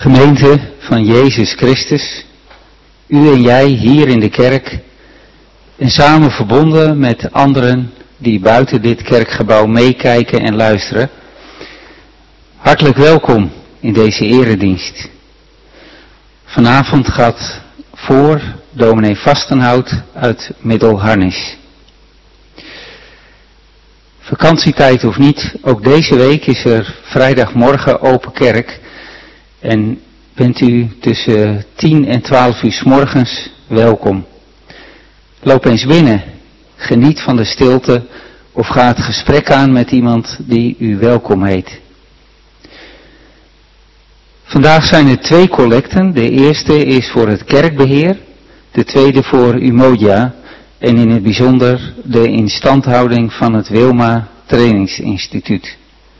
Gemeente van Jezus Christus, u en jij hier in de kerk en samen verbonden met anderen die buiten dit kerkgebouw meekijken en luisteren. Hartelijk welkom in deze eredienst. Vanavond gaat voor dominee Vastenhout uit Middelharnis. Vakantietijd of niet, ook deze week is er vrijdagmorgen open kerk. En bent u tussen 10 en 12 uur 's morgens welkom. Loop eens binnen, geniet van de stilte of ga het gesprek aan met iemand die u welkom heet. Vandaag zijn er 2 collecten. De eerste is voor het kerkbeheer, de tweede voor Umoja en in het bijzonder de instandhouding van het Wilma Trainingsinstituut.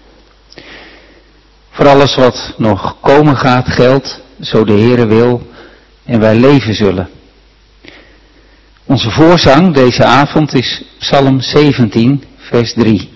Voor alles wat nog komen gaat geldt, zo de Heere wil en wij leven zullen. Onze voorzang deze avond is Psalm 17, vers 3.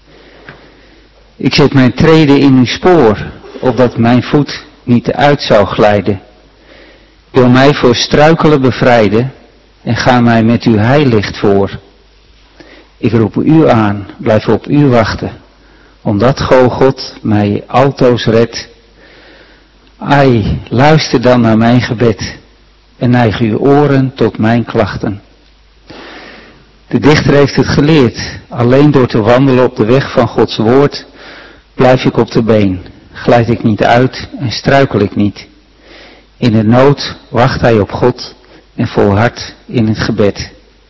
Ik zet mijn treden in uw spoor, opdat mijn voet niet uit zou glijden. Wil mij voor struikelen bevrijden en ga mij met uw heilicht voor. Ik roep u aan, blijf op u wachten. Omdat God mij altoos redt. Ai, luister dan naar mijn gebed en neig uw oren tot mijn klachten. De dichter heeft het geleerd. Alleen door te wandelen op de weg van Gods woord blijf ik op de been. Glijd ik niet uit en struikel ik niet. In de nood wacht hij op God en volhardt in het gebed.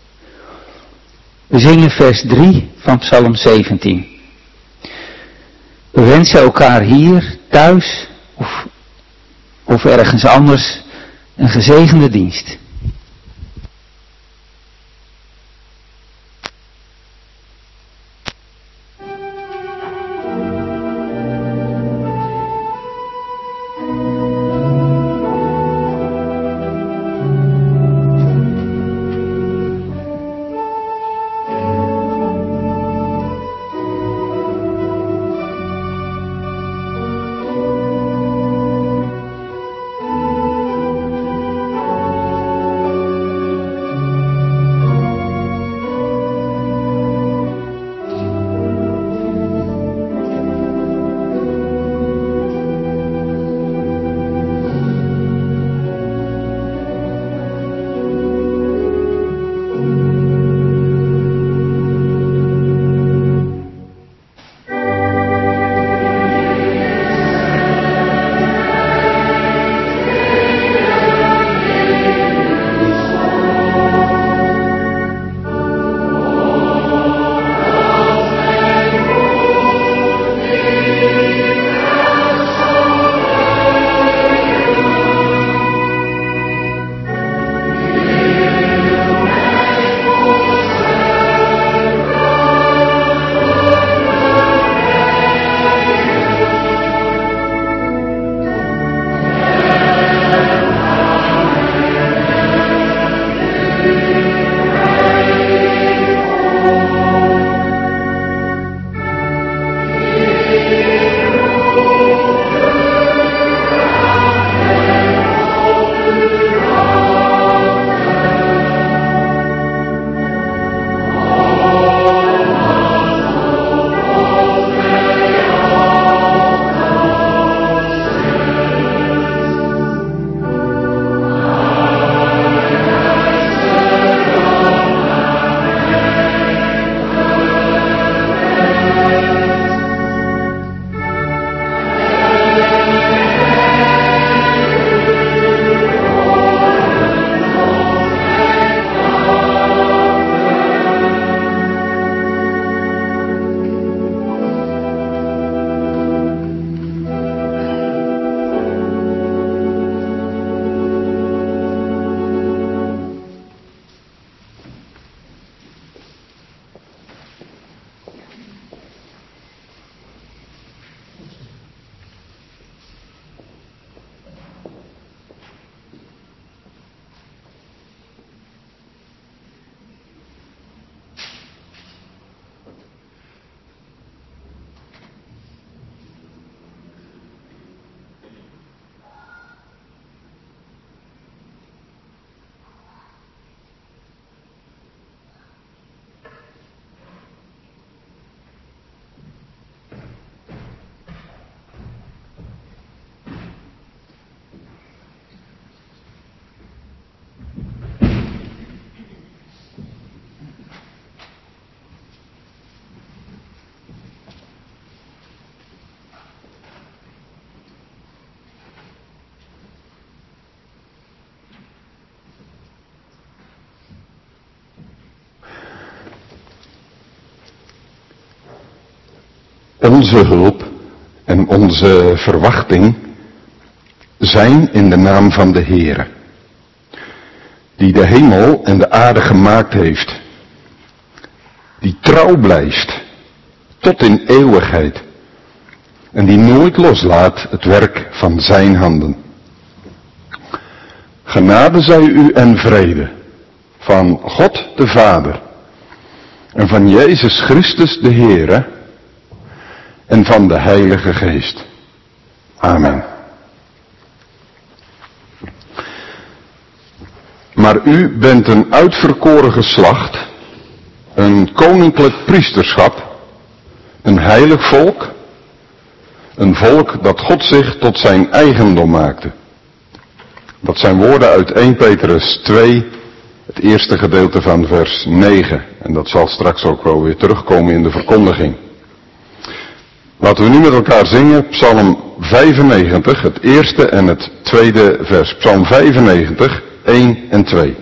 We zingen vers 3 van Psalm 17. We wensen elkaar hier, thuis of ergens anders een gezegende dienst. Onze hulp en onze verwachting zijn in de naam van de Heere, die de hemel en de aarde gemaakt heeft, die trouw blijft tot in eeuwigheid en die nooit loslaat het werk van zijn handen. Genade zij u en vrede van God de Vader en van Jezus Christus de Heere en van de Heilige Geest. Amen. Maar u bent een uitverkoren geslacht, een koninklijk priesterschap, een heilig volk, een volk dat God zich tot zijn eigendom maakte. Dat zijn woorden uit 1 Petrus 2, het eerste gedeelte van vers 9. En dat zal straks ook wel weer terugkomen in de verkondiging. Laten we nu met elkaar zingen Psalm 95, het eerste en het tweede vers. Psalm 95, 1 en 2.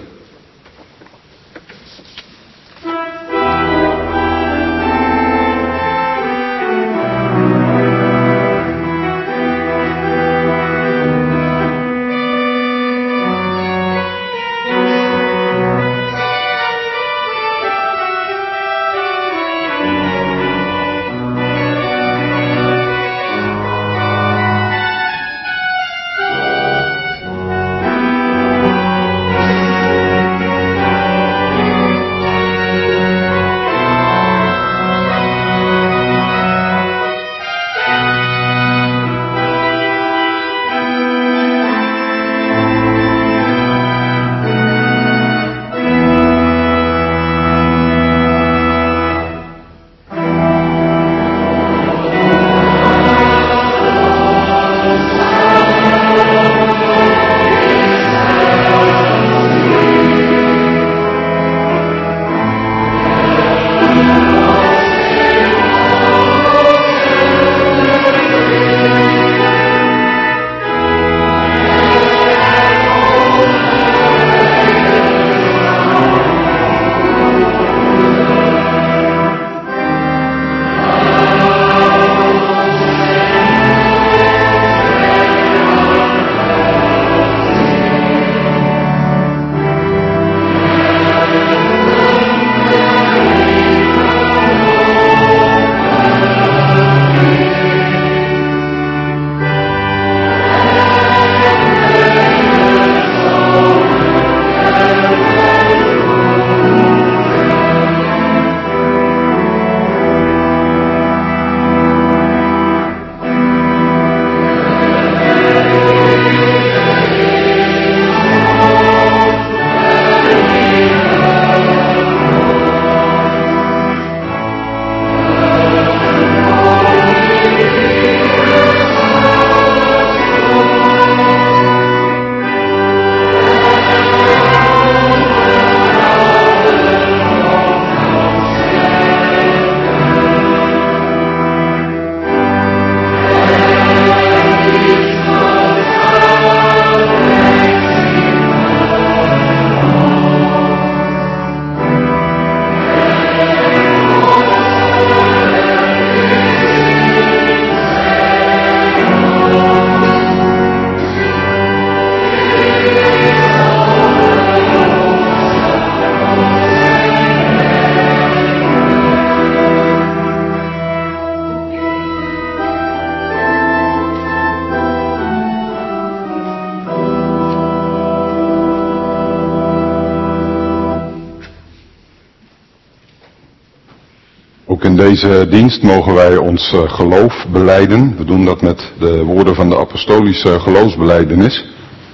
Ook in deze dienst mogen wij ons geloof belijden. We doen dat met de woorden van de apostolische geloofsbelijdenis.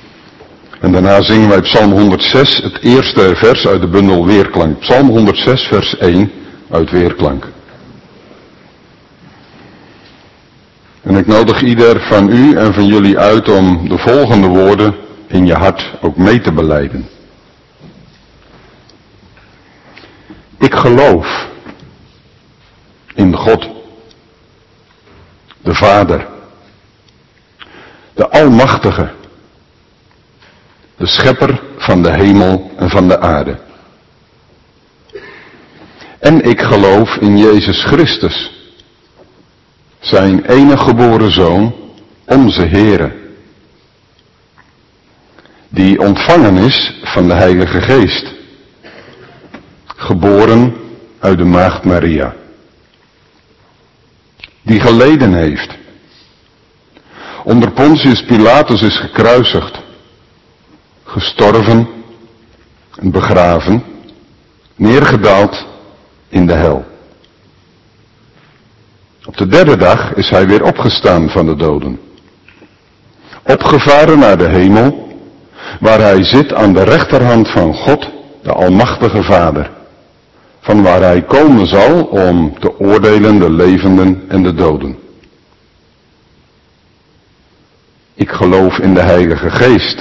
En daarna zingen wij Psalm 106, het eerste vers uit de bundel Weerklank. Psalm 106, vers 1 uit Weerklank. En ik nodig ieder van u en van jullie uit om de volgende woorden in je hart ook mee te belijden. Ik geloof in God, de Vader, de Almachtige, de Schepper van de hemel en van de aarde. En ik geloof in Jezus Christus, zijn enige geboren Zoon, onze Heere, die ontvangen is van de Heilige Geest, geboren uit de maagd Maria, die geleden heeft, onder Pontius Pilatus is gekruisigd, gestorven en begraven, neergedaald in de hel. Op de derde dag is hij weer opgestaan van de doden, opgevaren naar de hemel, waar hij zit aan de rechterhand van God, de Almachtige Vader, van waar hij komen zal om te oordelen de levenden en de doden. Ik geloof in de Heilige Geest.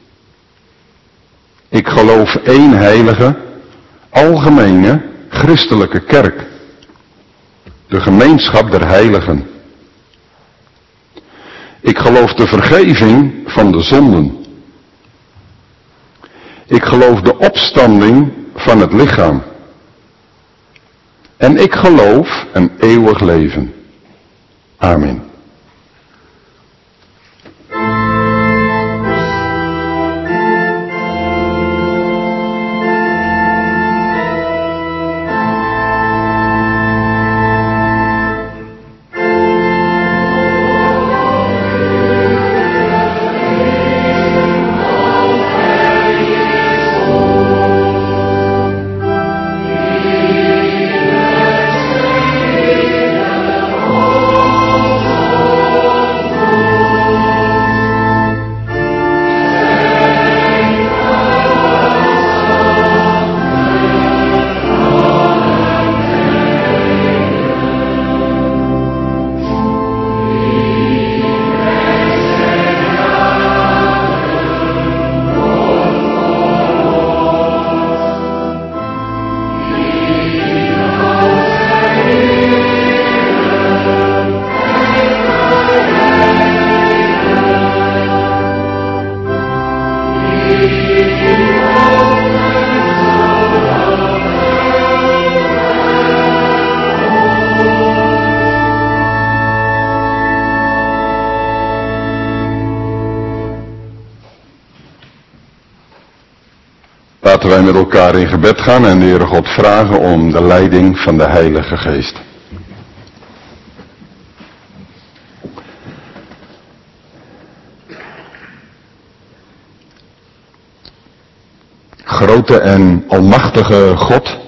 Ik geloof één heilige, algemene, christelijke kerk, de gemeenschap der heiligen. Ik geloof de vergeving van de zonden. Ik geloof de opstanding van het lichaam. En ik geloof een eeuwig leven. Amen. Laten wij met elkaar in gebed gaan en de Heere God vragen om de leiding van de Heilige Geest. Grote en almachtige God,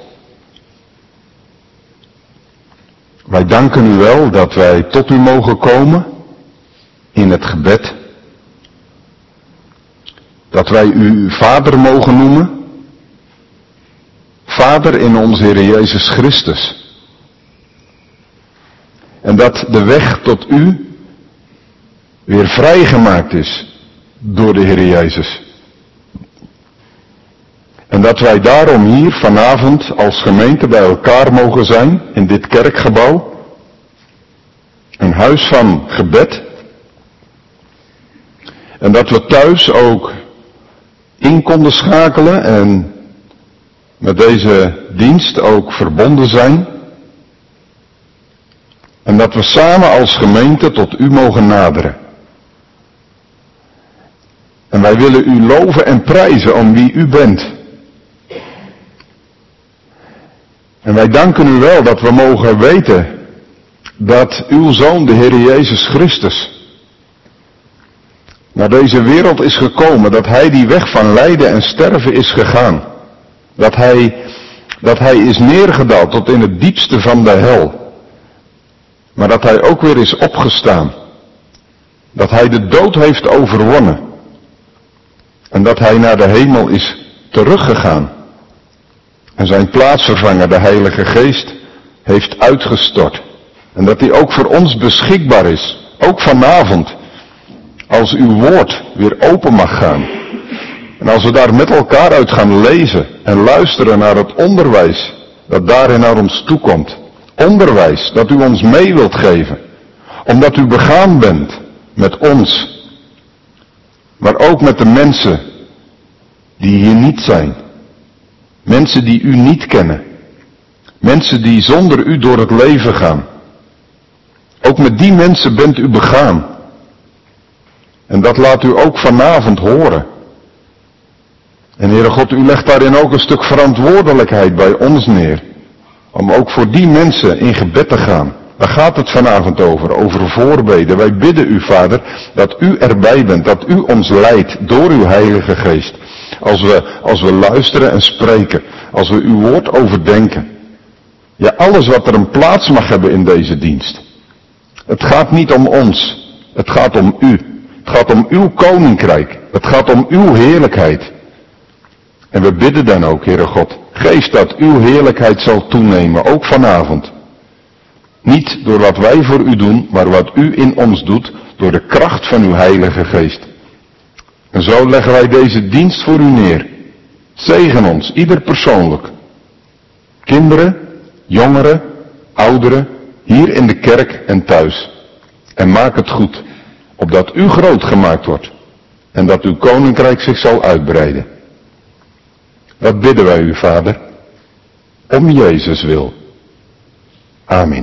wij danken u wel dat wij tot u mogen komen in het gebed. Dat wij u Vader mogen noemen. Vader in onze Heer Jezus Christus. En dat de weg tot u weer vrijgemaakt is door de Heer Jezus. En dat wij daarom hier vanavond als gemeente bij elkaar mogen zijn in dit kerkgebouw. Een huis van gebed. En dat we thuis ook in konden schakelen en met deze dienst ook verbonden zijn. En dat we samen als gemeente tot u mogen naderen. En wij willen u loven en prijzen om wie u bent. En wij danken u wel dat we mogen weten dat uw Zoon, de Heer Jezus Christus, naar deze wereld is gekomen, dat hij die weg van lijden en sterven is gegaan. Dat hij is neergedaald tot in het diepste van de hel. Maar dat hij ook weer is opgestaan. Dat hij de dood heeft overwonnen. En dat hij naar de hemel is teruggegaan. En zijn plaatsvervanger, de Heilige Geest, heeft uitgestort. En dat hij ook voor ons beschikbaar is. Ook vanavond. Als uw woord weer open mag gaan. En als we daar met elkaar uit gaan lezen en luisteren naar het onderwijs dat daarin naar ons toekomt. Onderwijs dat u ons mee wilt geven. Omdat u begaan bent met ons. Maar ook met de mensen die hier niet zijn. Mensen die u niet kennen. Mensen die zonder u door het leven gaan. Ook met die mensen bent u begaan. En dat laat u ook vanavond horen. En Heere God, u legt daarin ook een stuk verantwoordelijkheid bij ons neer. Om ook voor die mensen in gebed te gaan. Daar gaat het vanavond over voorbeden. Wij bidden u, Vader, dat u erbij bent, dat u ons leidt door uw Heilige Geest. Als we luisteren en spreken, als we uw woord overdenken. Ja, alles wat er een plaats mag hebben in deze dienst. Het gaat niet om ons, het gaat om u. Het gaat om uw koninkrijk, het gaat om uw heerlijkheid. En we bidden dan ook, Heere God, geef dat uw heerlijkheid zal toenemen, ook vanavond. Niet door wat wij voor u doen, maar wat u in ons doet, door de kracht van uw Heilige Geest. En zo leggen wij deze dienst voor u neer. Zegen ons, ieder persoonlijk. Kinderen, jongeren, ouderen, hier in de kerk en thuis. En maak het goed, opdat u groot gemaakt wordt. En dat uw koninkrijk zich zal uitbreiden. Dat bidden wij u, Vader, om Jezus wil. Amen.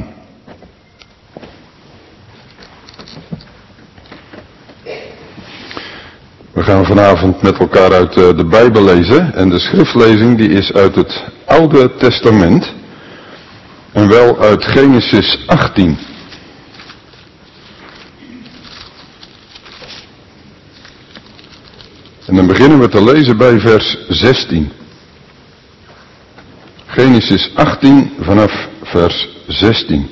We gaan vanavond met elkaar uit de Bijbel lezen. En de schriftlezing die is uit het Oude Testament. En wel uit Genesis 18. En dan beginnen we te lezen bij vers 16. Genesis 18 vanaf vers 16.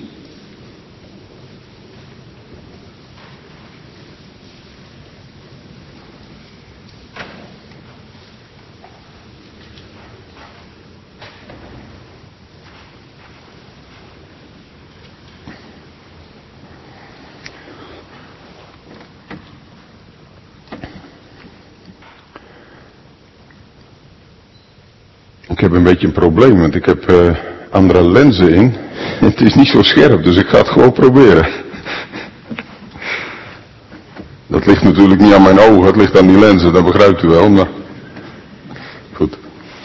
Ik heb een beetje een probleem, want ik heb andere lenzen in. Het is niet zo scherp, dus ik ga het gewoon proberen. Dat ligt natuurlijk niet aan mijn ogen, het ligt aan die lenzen, dat begrijpt u wel, maar goed.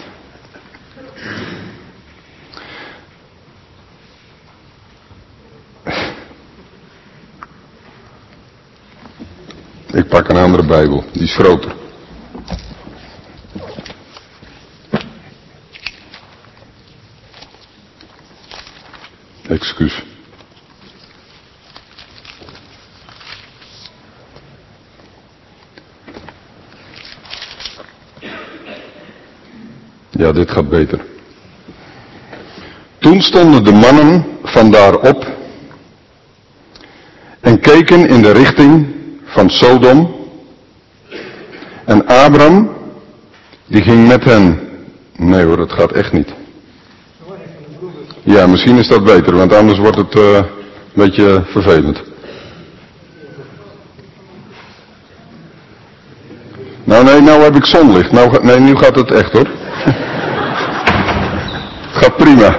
Ik pak een andere Bijbel, die is groter. Excuus. Ja, dit gaat beter. Toen stonden de mannen vandaar op en keken in de richting van Sodom. En Abram, die ging met hen. Nee hoor, dat gaat echt niet. Ja, misschien is dat beter, want anders wordt het een beetje vervelend. Nou heb ik zonlicht. Nu gaat het echt hoor. Het gaat prima.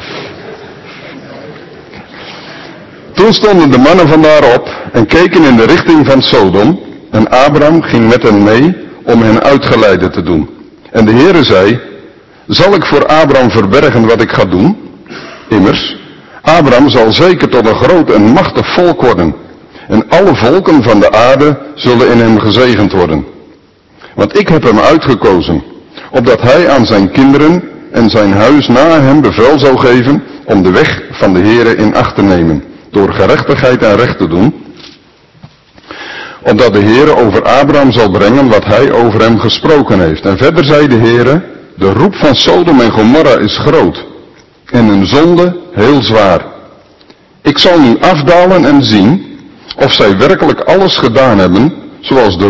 Toen stonden de mannen vandaar op en keken in de richting van Sodom. En Abram ging met hen mee om hen uitgeleide te doen. En de Heere zei, zal ik voor Abram verbergen wat ik ga doen? Immers, Abram zal zeker tot een groot en machtig volk worden. En alle volken van de aarde zullen in hem gezegend worden. Want ik heb hem uitgekozen, opdat hij aan zijn kinderen en zijn huis na hem bevel zou geven om de weg van de Heere in acht te nemen, door gerechtigheid en recht te doen. Opdat de Heere over Abram zal brengen wat hij over hem gesproken heeft. En verder zei de Heere, de roep van Sodom en Gomorra is groot. En hun zonde heel zwaar. Ik zal nu afdalen en zien of zij werkelijk alles gedaan hebben zoals de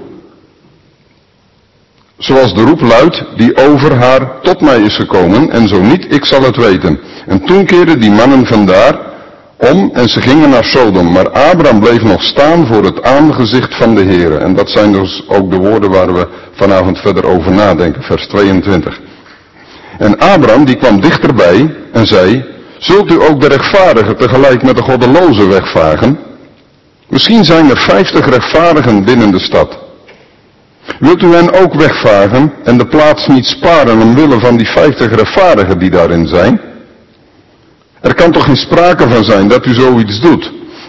roep luidt die over haar tot mij is gekomen, en zo niet, ik zal het weten. En toen keerden die mannen vandaar om en ze gingen naar Sodom. Maar Abram bleef nog staan voor het aangezicht van de Heere. En dat zijn dus ook de woorden waar we vanavond verder over nadenken, vers 22. En Abram die kwam dichterbij en zei, zult u ook de rechtvaardigen tegelijk met de goddelozen wegvagen? Misschien zijn er 50 rechtvaardigen binnen de stad. Wilt u hen ook wegvagen en de plaats niet sparen omwille van die 50 rechtvaardigen die daarin zijn? Er kan toch geen sprake van zijn dat u zoiets doet.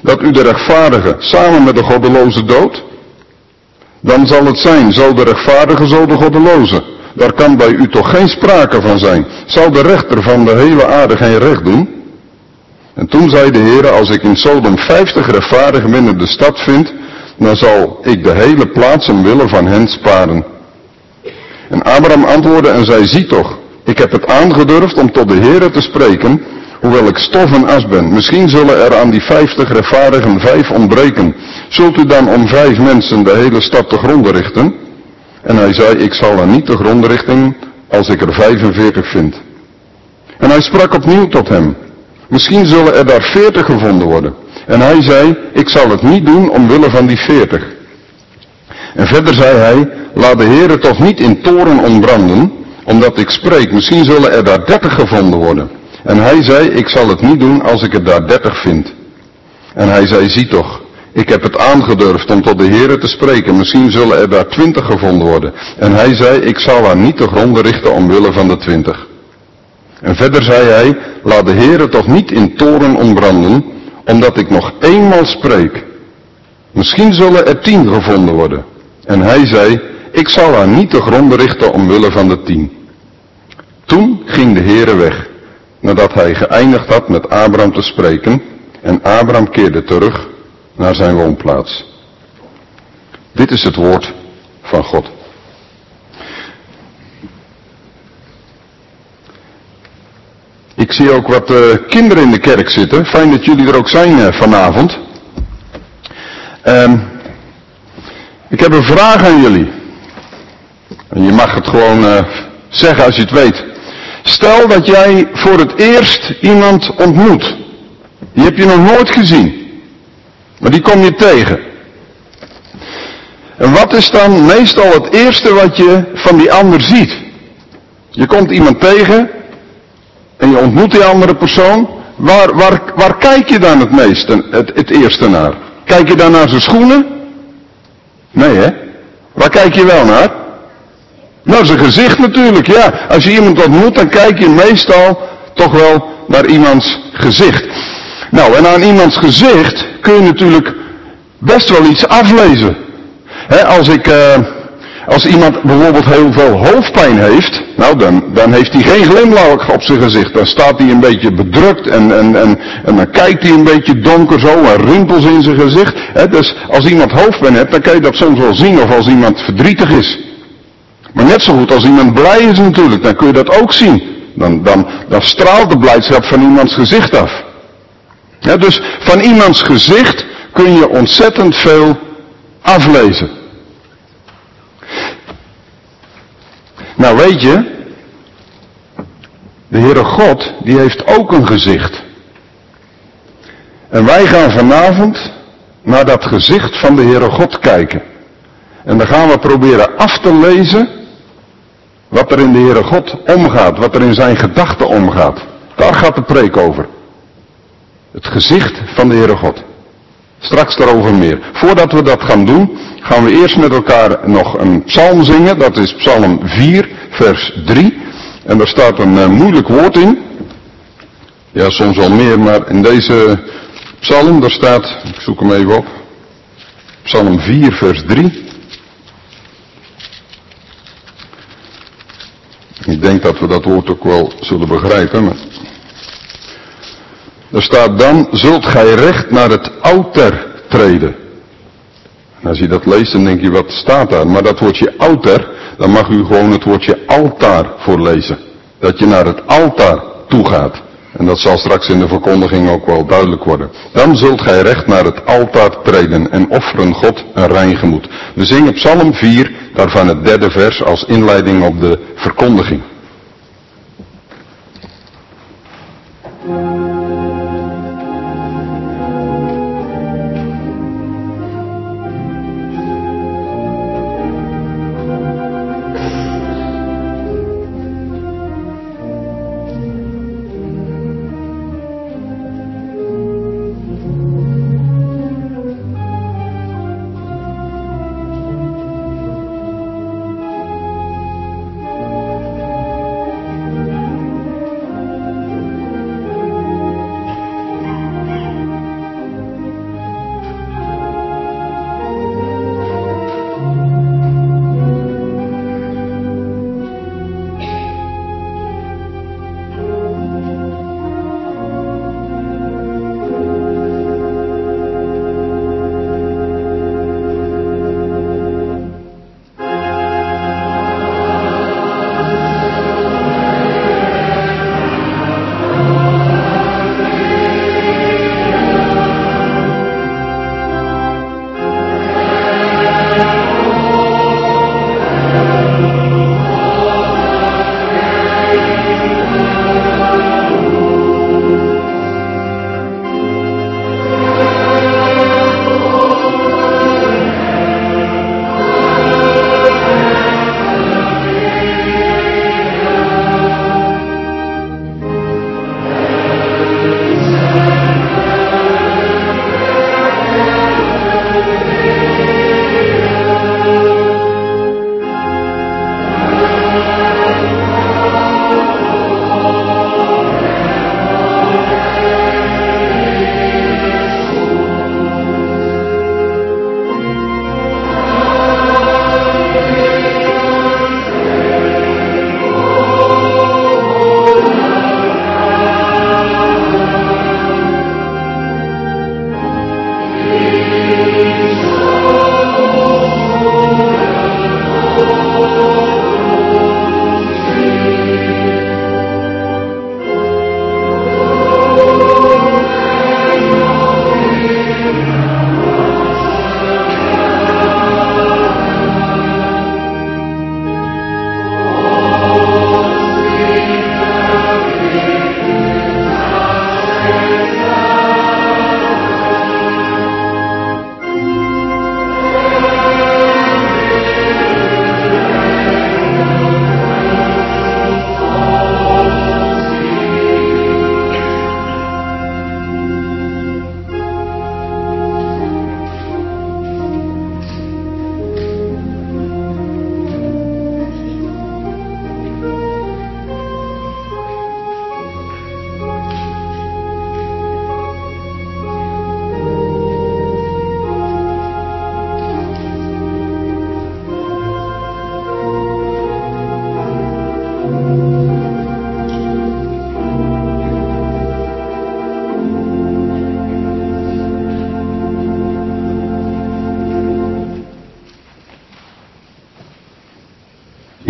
dat u de rechtvaardige samen met de goddeloze doodt? Dan zal het zijn, zo de rechtvaardige, zo de goddeloze. Daar kan bij u toch geen sprake van zijn. Zal de rechter van de hele aarde geen recht doen? En toen zei de Heer, als ik in Sodom 50 rechtvaardigen binnen de stad vind, dan zal ik de hele plaats omwille van hen sparen. En Abraham antwoordde en zei, zie toch, ik heb het aangedurfd om tot de Heere te spreken, hoewel ik stof en as ben. Misschien zullen er aan die 50 rechtvaardigen 5 ontbreken. Zult u dan om 5 mensen de hele stad te gronden richten? En hij zei, ik zal er niet te gronden richten als ik er 45 vind. En hij sprak opnieuw tot hem. Misschien zullen er daar 40 gevonden worden. En hij zei, ik zal het niet doen omwille van die 40. En verder zei hij, laat de Heere toch niet in toorn ontbranden, omdat ik spreek. Misschien zullen er daar 30 gevonden worden. En hij zei, ik zal het niet doen als ik er daar 30 vind. En hij zei, zie toch, ik heb het aangedurfd om tot de Heere te spreken. Misschien zullen er daar 20 gevonden worden. En hij zei, ik zal haar niet te gronden richten omwille van de 20. En verder zei hij, laat de Heere toch niet in toorn ontbranden, omdat ik nog eenmaal spreek. Misschien zullen er 10 gevonden worden. En hij zei, ik zal haar niet te gronden richten omwille van de 10. Toen ging de Heere weg, nadat hij geëindigd had met Abraham te spreken, en Abraham keerde terug naar zijn woonplaats. Dit is het woord van God. Ik zie ook wat kinderen in de kerk zitten. Fijn dat jullie er ook zijn vanavond. Ik heb een vraag aan jullie. En je mag het gewoon zeggen als je het weet. Stel dat jij voor het eerst iemand ontmoet. Die heb je nog nooit gezien. Maar die kom je tegen. En wat is dan meestal het eerste wat je van die ander ziet? Je komt iemand tegen en je ontmoet die andere persoon. Waar kijk je dan het eerste naar? Kijk je dan naar zijn schoenen? Nee, hè? Waar kijk je wel naar? Nou, zijn gezicht natuurlijk, ja. Als je iemand ontmoet, dan kijk je meestal toch wel naar iemands gezicht. Nou, en aan iemands gezicht kun je natuurlijk best wel iets aflezen. Als iemand bijvoorbeeld heel veel hoofdpijn heeft, nou dan heeft hij geen glimlach op zijn gezicht. Dan staat hij een beetje bedrukt en dan kijkt hij een beetje donker zo en rimpels in zijn gezicht. Dus als iemand hoofdpijn heeft, dan kan je dat soms wel zien, of als iemand verdrietig is. Maar net zo goed als iemand blij is natuurlijk, dan kun je dat ook zien. Dan straalt de blijdschap van iemands gezicht af. Ja, dus van iemands gezicht kun je ontzettend veel aflezen. Nou weet je, de Heere God, die heeft ook een gezicht. En wij gaan vanavond naar dat gezicht van de Heere God kijken. En dan gaan we proberen af te lezen wat er in de Heere God omgaat, wat er in zijn gedachten omgaat. Daar gaat de preek over. Het gezicht van de Heere God. Straks daarover meer. Voordat we dat gaan doen, gaan we eerst met elkaar nog een psalm zingen. Dat is psalm 4, vers 3. En daar staat een moeilijk woord in. Ja, soms wel meer, maar in deze psalm, daar staat, ik zoek hem even op. Psalm 4, vers 3. Ik denk dat we dat woord ook wel zullen begrijpen. Maar er staat dan, zult gij recht naar het outer treden. En als je dat leest, dan denk je, wat staat daar? Maar dat woordje outer, dan mag u gewoon het woordje altaar voorlezen. Dat je naar het altaar toe gaat. En dat zal straks in de verkondiging ook wel duidelijk worden. Dan zult gij recht naar het altaar treden en offeren God een rein gemoed. We zingen psalm 4, daarvan het 3e vers als inleiding op de verkondiging.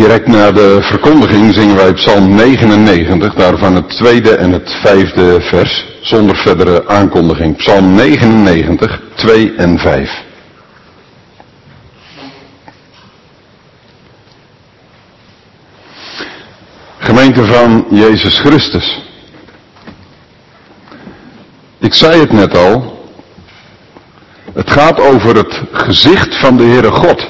Direct na de verkondiging zingen wij Psalm 99, daarvan het 2e en het 5e vers, zonder verdere aankondiging. Psalm 99, 2 en 5. Gemeente van Jezus Christus. Ik zei het net al. Het gaat over het gezicht van de Heere God.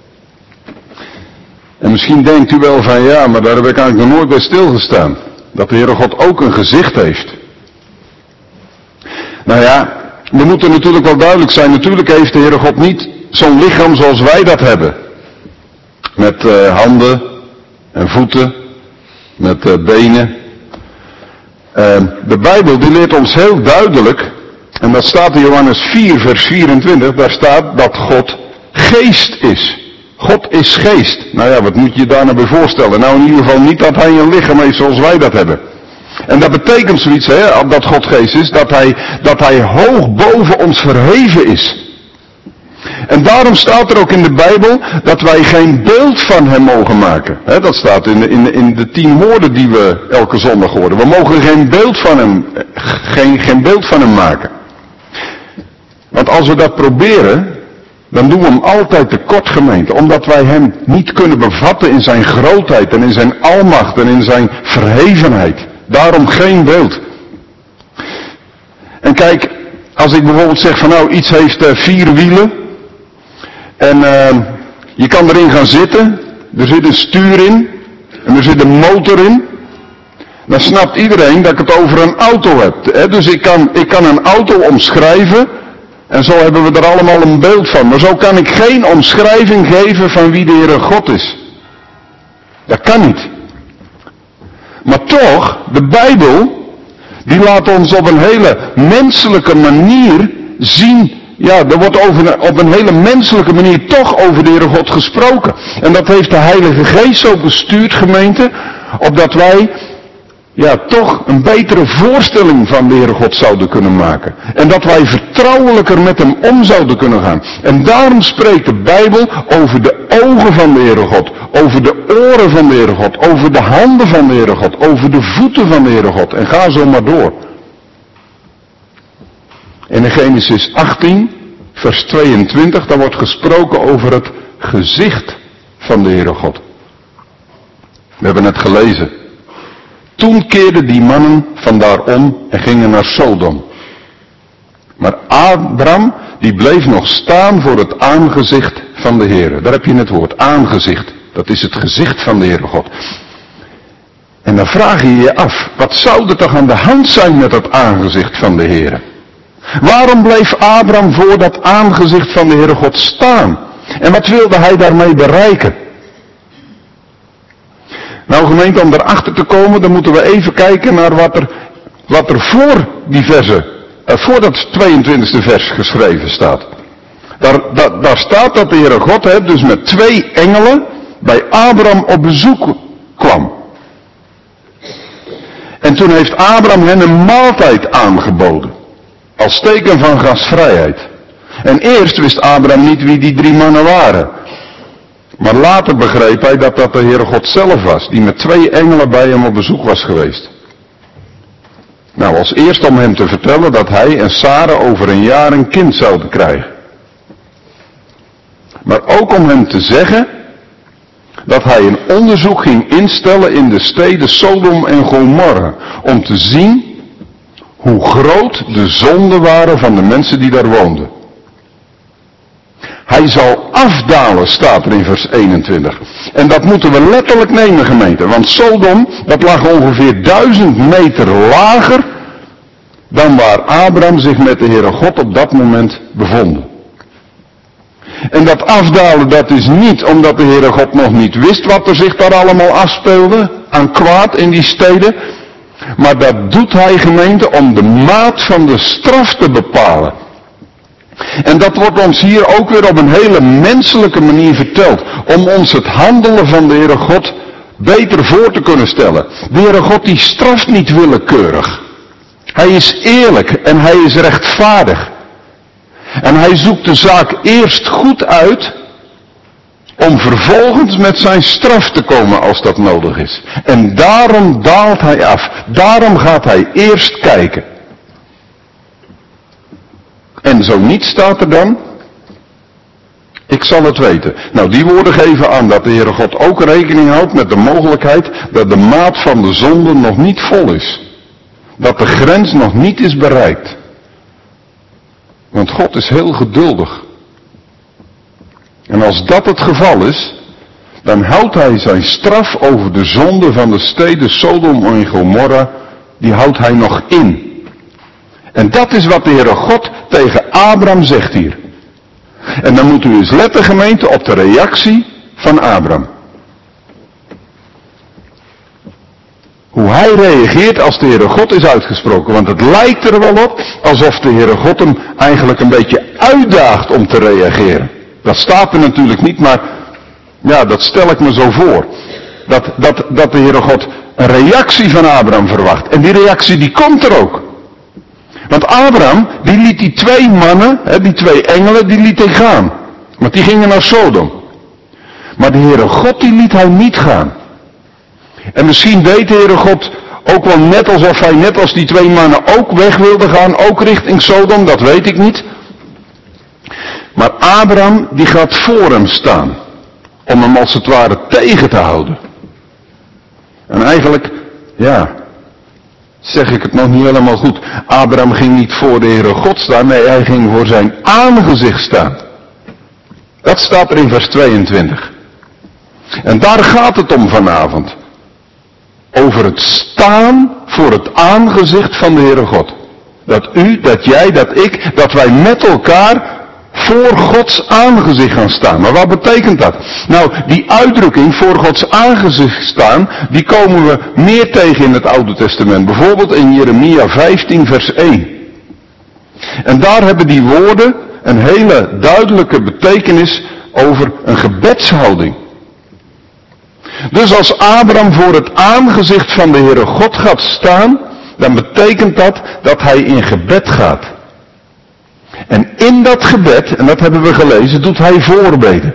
En misschien denkt u wel van ja, maar daar heb ik eigenlijk nog nooit bij stilgestaan. Dat de Heere God ook een gezicht heeft. Nou ja, we moeten natuurlijk wel duidelijk zijn. Natuurlijk heeft de Heere God niet zo'n lichaam zoals wij dat hebben. Met handen en voeten. Met benen. De Bijbel die leert ons heel duidelijk. En dat staat in Johannes 4 vers 24. Daar staat dat God geest is. God is geest. Nou ja, wat moet je daar nou bij voorstellen? Nou in ieder geval niet dat hij een lichaam heeft zoals wij dat hebben. En dat betekent zoiets, hè, dat God geest is, dat hij hoog boven ons verheven is. En daarom staat er ook in de Bijbel dat wij geen beeld van hem mogen maken. Hè, dat staat in de 10 woorden die we elke zondag horen. We mogen geen beeld van hem maken. Want als we dat proberen, dan doen we hem altijd tekort, gemeente. Omdat wij hem niet kunnen bevatten in zijn grootheid en in zijn almacht en in zijn verhevenheid. Daarom geen beeld. En kijk, als ik bijvoorbeeld zeg van nou, iets heeft 4 wielen. En je kan erin gaan zitten. Er zit een stuur in. En er zit een motor in. Dan snapt iedereen dat ik het over een auto heb. Hè? Dus ik kan een auto omschrijven. En zo hebben we er allemaal een beeld van. Maar zo kan ik geen omschrijving geven van wie de Heere God is. Dat kan niet. Maar toch, de Bijbel, die laat ons op een hele menselijke manier zien. Ja, er wordt op een hele menselijke manier toch over de Heere God gesproken. En dat heeft de Heilige Geest zo bestuurd, gemeente, opdat wij toch een betere voorstelling van de Heere God zouden kunnen maken. En dat wij vertrouwelijker met hem om zouden kunnen gaan. En daarom spreekt de Bijbel over de ogen van de Heere God. Over de oren van de Heere God. Over de handen van de Heere God. Over de voeten van de Heere God. En ga zo maar door. En in Genesis 18, vers 22, daar wordt gesproken over het gezicht van de Heere God. We hebben het gelezen. Toen keerden die mannen vandaar om en gingen naar Sodom. Maar Abraham, die bleef nog staan voor het aangezicht van de Heere. Daar heb je het woord, aangezicht. Dat is het gezicht van de Heere God. En dan vraag je je af, wat zou er toch aan de hand zijn met het aangezicht van de Heere? Waarom bleef Abraham voor dat aangezicht van de Heere God staan? En wat wilde hij daarmee bereiken? Nou gemeente, om erachter te komen, dan moeten we even kijken naar wat er voor die verse, voor dat 22e vers geschreven staat. Daar staat dat de Heere God dus met 2 engelen bij Abraham op bezoek kwam. En toen heeft Abraham hen een maaltijd aangeboden. Als teken van gastvrijheid. En eerst wist Abraham niet wie die 3 mannen waren. Maar later begreep hij dat dat de Heere God zelf was. Die met 2 engelen bij hem op bezoek was geweest. Nou, als eerst om hem te vertellen dat hij en Sarah over een jaar een kind zouden krijgen. Maar ook om hem te zeggen dat hij een onderzoek ging instellen in de steden Sodom en Gomorra. Om te zien hoe groot de zonden waren van de mensen die daar woonden. Hij zal afdalen, staat er in vers 21. En dat moeten we letterlijk nemen, gemeente. Want Sodom, dat lag ongeveer 1000 meter lager dan waar Abraham zich met de Heere God op dat moment bevonden. En dat afdalen, dat is niet omdat de Heere God nog niet wist wat er zich daar allemaal afspeelde aan kwaad in die steden. Maar dat doet hij, gemeente, om de maat van de straf te bepalen. En dat wordt ons hier ook weer op een hele menselijke manier verteld. Om ons het handelen van de Heere God beter voor te kunnen stellen. De Heere God die straft niet willekeurig. Hij is eerlijk en hij is rechtvaardig. En hij zoekt de zaak eerst goed uit. om vervolgens met zijn straf te komen als dat nodig is. En daarom daalt hij af. Daarom gaat hij eerst kijken. En zo niet staat er dan: ik zal het weten. Nou, die woorden geven aan dat de Heere God ook rekening houdt met de mogelijkheid dat de maat van de zonde nog niet vol is. Dat de grens nog niet is bereikt. Want God is heel geduldig. En als dat het geval is, dan houdt hij zijn straf over de zonde van de steden Sodom en Gomorra, die houdt hij nog in. En dat is wat de Heere God tegen Abraham zegt hier. En dan moet u eens letten, gemeente, op de reactie van Abraham. Hoe hij reageert als de Heere God is uitgesproken. Want het lijkt er wel op alsof de Heere God hem eigenlijk een beetje uitdaagt om te reageren. Dat staat er natuurlijk niet, maar ja, dat stel ik me zo voor. Dat de Heere God een reactie van Abraham verwacht. En die reactie die komt er ook. Want Abraham, die liet die twee mannen, die twee engelen, die liet hij gaan. Want die gingen naar Sodom. Maar de Heere God, die liet hij niet gaan. En misschien deed de Heere God ook wel net alsof hij net als die twee mannen ook weg wilde gaan, ook richting Sodom, dat weet ik niet. Maar Abraham, die gaat voor hem staan. Om hem als het ware tegen te houden. En eigenlijk, ja, zeg ik het nog niet helemaal goed. Abraham ging niet voor de Heere God staan, nee, hij ging voor zijn aangezicht staan. Dat staat er in vers 22. En daar gaat het om vanavond. Over het staan voor het aangezicht van de Heere God. Dat u, dat jij, dat ik, dat wij met elkaar voor Gods aangezicht gaan staan. Maar wat betekent dat? Nou, die uitdrukking voor Gods aangezicht staan, die komen we meer tegen in het Oude Testament. Bijvoorbeeld in Jeremia 15 vers 1. En daar hebben die woorden een hele duidelijke betekenis over een gebedshouding. Dus als Abraham voor het aangezicht van de Heere God gaat staan, dan betekent dat hij in gebed gaat. En in dat gebed, en dat hebben we gelezen, doet hij voorbeden.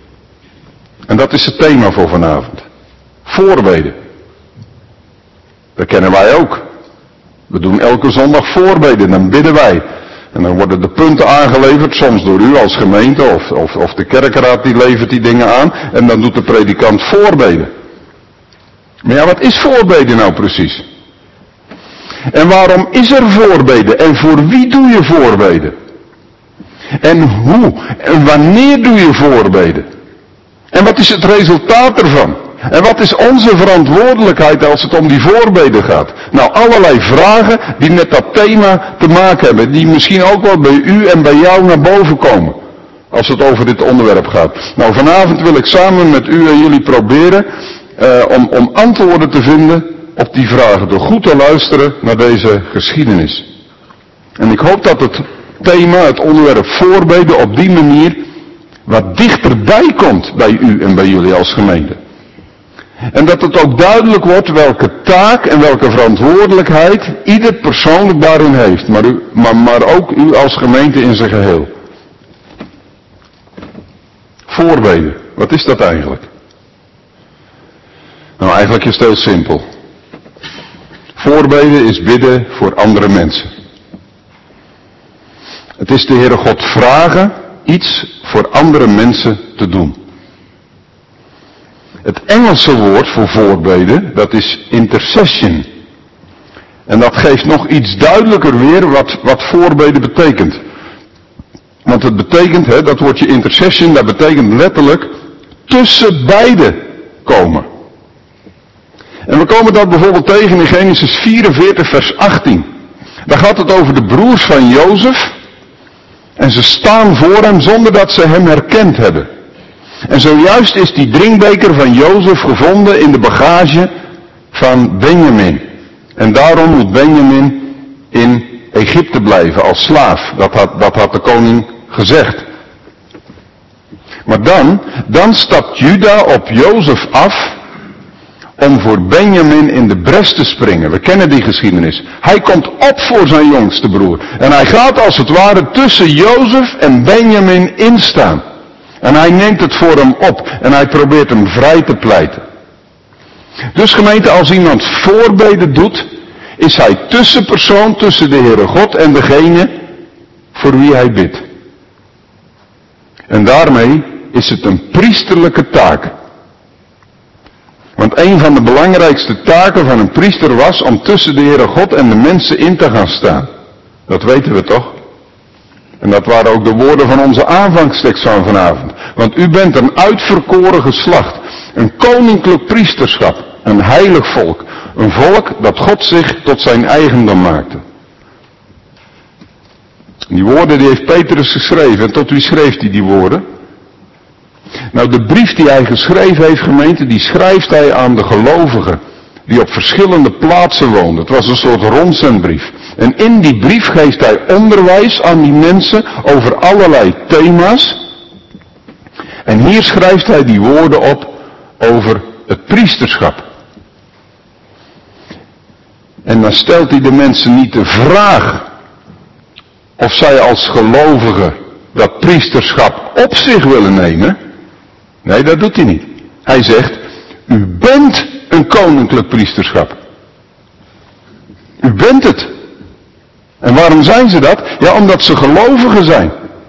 En dat is het thema voor vanavond. Voorbeden. Dat kennen wij ook. We doen elke zondag voorbeden, dan bidden wij. En dan worden de punten aangeleverd, soms door u als gemeente of de kerkraad die levert die dingen aan. En dan doet de predikant voorbeden. Maar ja, wat is voorbeden nou precies? En waarom is er voorbeden? En voor wie doe je voorbeden? En hoe? En wanneer doe je voorbeden? En wat is het resultaat ervan? En wat is onze verantwoordelijkheid als het om die voorbeden gaat? Nou, allerlei vragen die met dat thema te maken hebben. Die misschien ook wel bij u en bij jou naar boven komen. Als het over dit onderwerp gaat. Nou, vanavond wil ik samen met u en jullie proberen om antwoorden te vinden op die vragen. Door goed te luisteren naar deze geschiedenis. En ik hoop dat het thema, het onderwerp voorbeden op die manier wat dichterbij komt bij u en bij jullie als gemeente. En dat het ook duidelijk wordt welke taak en welke verantwoordelijkheid ieder persoonlijk daarin heeft. Maar ook u als gemeente in zijn geheel. Voorbeden, wat is dat eigenlijk? Nou, eigenlijk is het heel simpel. Voorbeden is bidden voor andere mensen. Het is de Heere God vragen iets voor andere mensen te doen. Het Engelse woord voor voorbeden, dat is intercession. En dat geeft nog iets duidelijker weer wat voorbeden betekent. Want het betekent, dat woordje intercession, dat betekent letterlijk tussen beide komen. En we komen dat bijvoorbeeld tegen in Genesis 44 vers 18. Daar gaat het over de broers van Jozef. En ze staan voor hem zonder dat ze hem herkend hebben. En zojuist is die drinkbeker van Jozef gevonden in de bagage van Benjamin. En daarom moet Benjamin in Egypte blijven als slaaf. Dat had de koning gezegd. Maar dan stapt Juda op Jozef af om voor Benjamin in de bres te springen. We kennen die geschiedenis. Hij komt op voor zijn jongste broer. En hij gaat als het ware tussen Jozef en Benjamin instaan. En hij neemt het voor hem op en hij probeert hem vrij te pleiten. Dus gemeente, als iemand voorbeden doet, is hij tussenpersoon tussen de Heere God en degene voor wie hij bidt. En daarmee is het een priesterlijke taak. Want een van de belangrijkste taken van een priester was om tussen de Heere God en de mensen in te gaan staan. Dat weten we toch? En dat waren ook de woorden van onze aanvangstekst van vanavond. Want u bent een uitverkoren geslacht, een koninklijk priesterschap, een heilig volk. Een volk dat God zich tot zijn eigendom maakte. Die woorden die heeft Petrus geschreven. En tot wie schreef hij die woorden? Nou, de brief die hij geschreven heeft, gemeente, die schrijft hij aan de gelovigen. Die op verschillende plaatsen woonden. Het was een soort rondzendbrief. En in die brief geeft hij onderwijs aan die mensen over allerlei thema's. En hier schrijft hij die woorden op over het priesterschap. En dan stelt hij de mensen niet de vraag of zij als gelovigen dat priesterschap op zich willen nemen. Nee, dat doet hij niet. Hij zegt, u bent een koninklijk priesterschap. U bent het. En waarom zijn ze dat? Ja, omdat ze gelovigen zijn.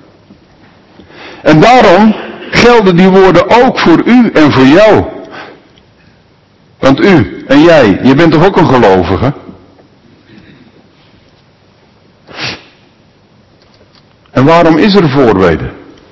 En daarom gelden die woorden ook voor u en voor jou. Want u en jij, je bent toch ook een gelovige? En waarom is er voorbeden?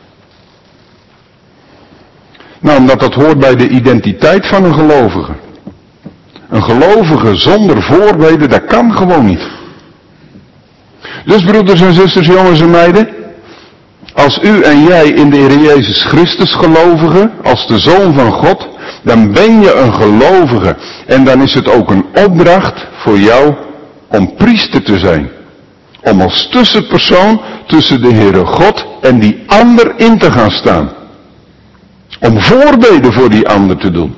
Nou, omdat dat hoort bij de identiteit van een gelovige. Een gelovige zonder voorbeden, dat kan gewoon niet. Dus broeders en zusters, jongens en meiden, als u en jij in de Heer Jezus Christus gelovigen, als de Zoon van God, dan ben je een gelovige. En dan is het ook een opdracht voor jou om priester te zijn. Om als tussenpersoon tussen de Heere God en die ander in te gaan staan. Om voorbeden voor die ander te doen.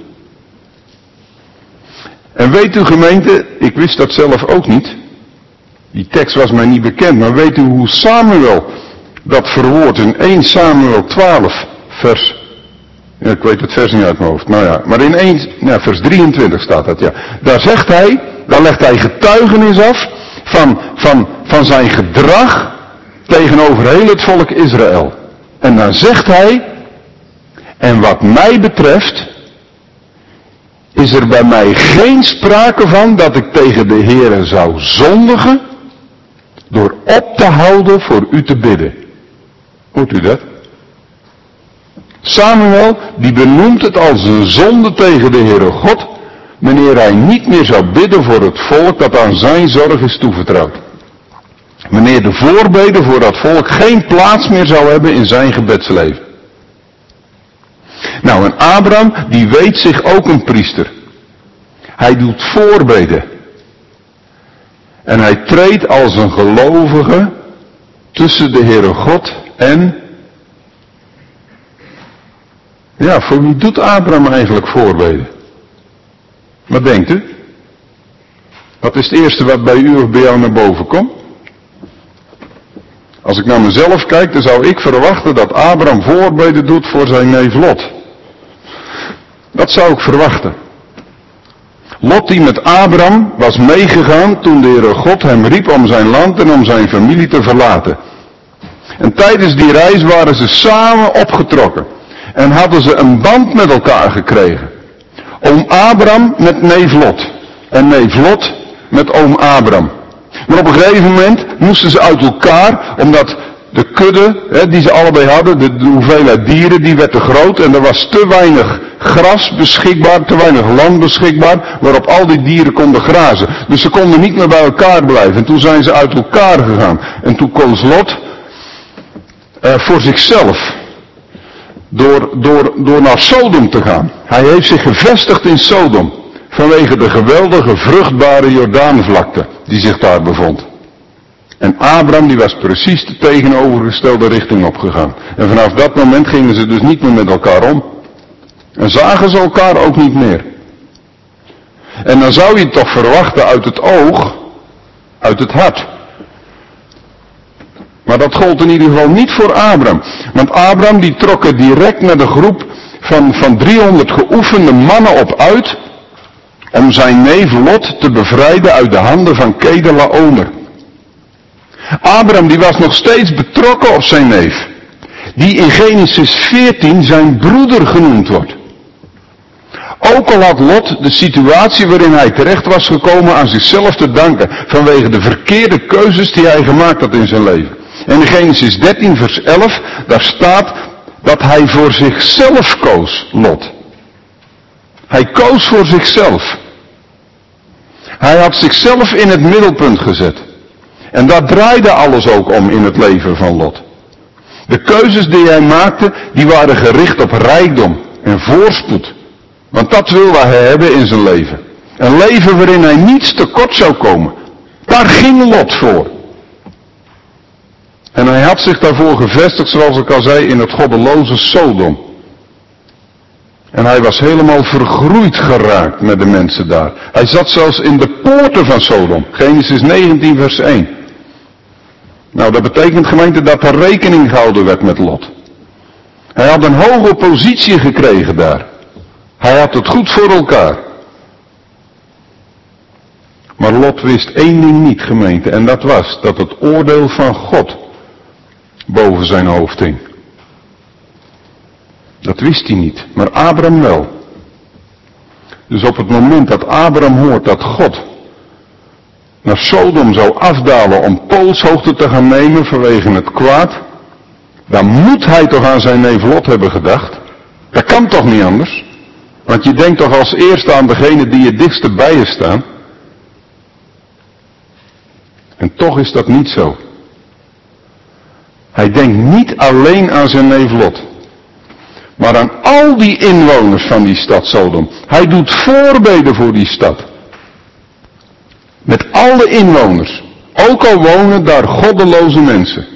En weet u gemeente, ik wist dat zelf ook niet. Die tekst was mij niet bekend, maar weet u hoe Samuel dat verwoordt in 1 Samuel 12 vers... Ja, ik weet het vers niet uit mijn hoofd. Nou ja, maar in vers 23 staat dat, ja. Daar zegt hij, daar legt hij getuigenis af van zijn gedrag tegenover heel het volk Israël. En dan zegt hij, en wat mij betreft, is er bij mij geen sprake van dat ik tegen de Heere zou zondigen, door op te houden voor u te bidden. Hoort u dat? Samuel, die benoemt het als een zonde tegen de Heere God, wanneer hij niet meer zou bidden voor het volk dat aan zijn zorg is toevertrouwd. Wanneer de voorbeden voor dat volk geen plaats meer zou hebben in zijn gebedsleven. Nou, en Abraham, die weet zich ook een priester. Hij doet voorbeden. En hij treedt als een gelovige tussen de Heere God en... Ja, voor wie doet Abraham eigenlijk voorbeden? Wat denkt u? Wat is het eerste wat bij u of bij jou naar boven komt? Als ik naar mezelf kijk, dan zou ik verwachten dat Abraham voorbeden doet voor zijn neef Lot. Dat zou ik verwachten. Lot die met Abraham was meegegaan toen de Heere God hem riep om zijn land en om zijn familie te verlaten. En tijdens die reis waren ze samen opgetrokken. En hadden ze een band met elkaar gekregen. Oom Abraham met neef Lot. En neef Lot met oom Abraham. Maar op een gegeven moment moesten ze uit elkaar, omdat de kudde die ze allebei hadden, de hoeveelheid dieren, die werd te groot. En er was te weinig gras beschikbaar, te weinig land beschikbaar, waarop al die dieren konden grazen. Dus ze konden niet meer bij elkaar blijven. En toen zijn ze uit elkaar gegaan. En toen koos Lot voor zichzelf. Door naar Sodom te gaan. Hij heeft zich gevestigd in Sodom. Vanwege de geweldige vruchtbare Jordaanvlakte die zich daar bevond. En Abraham die was precies de tegenovergestelde richting opgegaan. En vanaf dat moment gingen ze dus niet meer met elkaar om. En zagen ze elkaar ook niet meer. En dan zou je toch verwachten uit het oog, uit het hart. Maar Maar dat gold in ieder geval niet voor Abraham. Want Abraham die trok er direct met een groep van 300 geoefende mannen op uit om zijn neef Lot te bevrijden uit de handen van Kedorlaomer. Abraham die was nog steeds betrokken op zijn neef, die in Genesis 14 zijn broeder genoemd wordt. Ook al had Lot de situatie waarin hij terecht was gekomen aan zichzelf te danken vanwege de verkeerde keuzes die hij gemaakt had in zijn leven. En in Genesis 13 vers 11, daar staat dat hij voor zichzelf koos, Lot. Hij koos voor zichzelf. Hij had zichzelf in het middelpunt gezet. En daar draaide alles ook om in het leven van Lot. De keuzes die hij maakte, die waren gericht op rijkdom en voorspoed. Want dat wilde hij hebben in zijn leven. Een leven waarin hij niets tekort zou komen. Daar ging Lot voor. En hij had zich daarvoor gevestigd, zoals ik al zei, in het goddeloze Sodom. En hij was helemaal vergroeid geraakt met de mensen daar. Hij zat zelfs in de poorten van Sodom. Genesis 19 vers 1. Nou, dat betekent, gemeente, dat er rekening gehouden werd met Lot. Hij had een hoge positie gekregen daar. Hij had het goed voor elkaar. Maar Lot wist één ding niet, gemeente, en dat was dat het oordeel van God boven zijn hoofd hing. Dat wist hij niet, maar Abraham wel. Dus op het moment dat Abraham hoort dat God naar Sodom zou afdalen om poolshoogte te gaan nemen vanwege het kwaad, dan moet hij toch aan zijn neef Lot hebben gedacht. Dat kan toch niet anders? Want je denkt toch als eerste aan degene die het dichtste bij je staan. En toch is dat niet zo. Hij denkt niet alleen aan zijn neef Lot, maar aan al die inwoners van die stad Sodom. Hij doet voorbeden voor die stad. Met alle inwoners. Ook al wonen daar goddeloze mensen.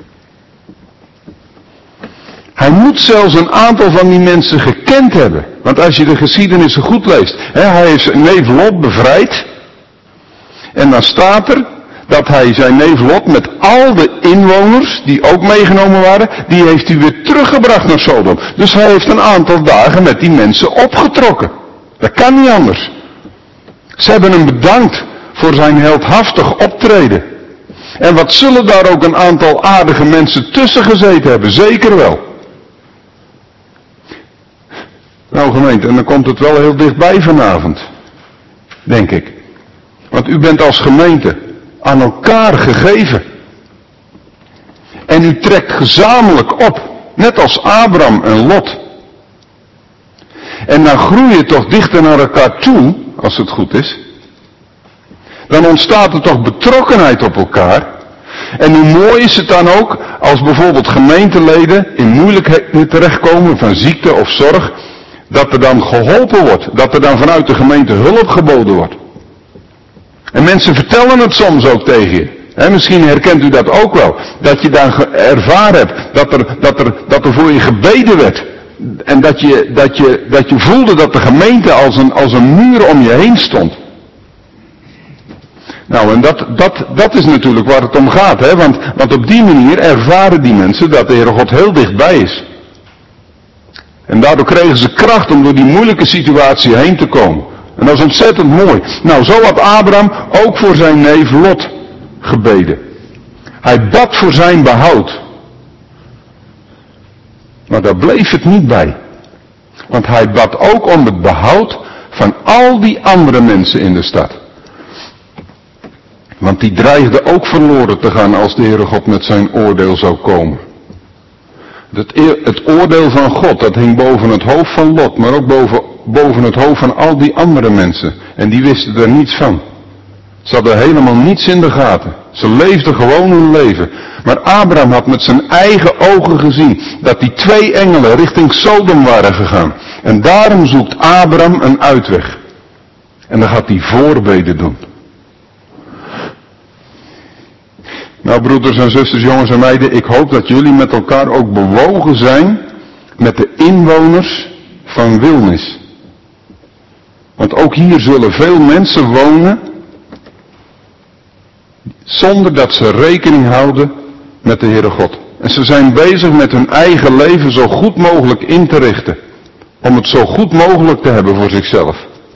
Hij moet zelfs een aantal van die mensen gekend hebben. Want als je de geschiedenissen goed leest. Hij heeft zijn neef Lot bevrijd. En dan staat er dat hij zijn neef Lot met al de inwoners die ook meegenomen waren. Die heeft hij weer teruggebracht naar Sodom. Dus hij heeft een aantal dagen met die mensen opgetrokken. Dat kan niet anders. Ze hebben hem bedankt voor zijn heldhaftig optreden. En wat zullen daar ook een aantal aardige mensen tussen gezeten hebben. Zeker wel. Nou gemeente, en dan komt het wel heel dichtbij vanavond. Denk ik. Want u bent als gemeente aan elkaar gegeven. En u trekt gezamenlijk op. Net als Abraham en Lot. En dan groei je toch dichter naar elkaar toe, als het goed is. Dan ontstaat er toch betrokkenheid op elkaar. En hoe mooi is het dan ook als bijvoorbeeld gemeenteleden in moeilijkheden terechtkomen van ziekte of zorg. Dat er dan geholpen wordt. Dat er dan vanuit de gemeente hulp geboden wordt. En mensen vertellen het soms ook tegen je. Misschien herkent u dat ook wel. Dat je dan ervaren hebt dat er voor je gebeden werd. En dat je voelde dat de gemeente als een muur om je heen stond. Nou, en dat is natuurlijk waar het om gaat. Hè? Want op die manier ervaren die mensen dat de Heere God heel dichtbij is. En daardoor kregen ze kracht om door die moeilijke situatie heen te komen. En dat is ontzettend mooi. Nou, zo had Abraham ook voor zijn neef Lot gebeden. Hij bad voor zijn behoud. Maar daar bleef het niet bij. Want hij bad ook om het behoud van al die andere mensen in de stad. Want die dreigden ook verloren te gaan als de Heere God met zijn oordeel zou komen. Het oordeel van God, dat hing boven het hoofd van Lot, maar ook boven het hoofd van al die andere mensen. En die wisten er niets van. Ze hadden helemaal niets in de gaten. Ze leefden gewoon hun leven. Maar Abraham had met zijn eigen ogen gezien dat die 2 engelen richting Sodom waren gegaan. En daarom zoekt Abraham een uitweg. En dan gaat hij voorbeden doen. Nou broeders en zusters, jongens en meiden, ik hoop dat jullie met elkaar ook bewogen zijn met de inwoners van Wilnis. Want ook hier zullen veel mensen wonen zonder dat ze rekening houden met de Heere God. En ze zijn bezig met hun eigen leven zo goed mogelijk in te richten. Om het zo goed mogelijk te hebben voor zichzelf.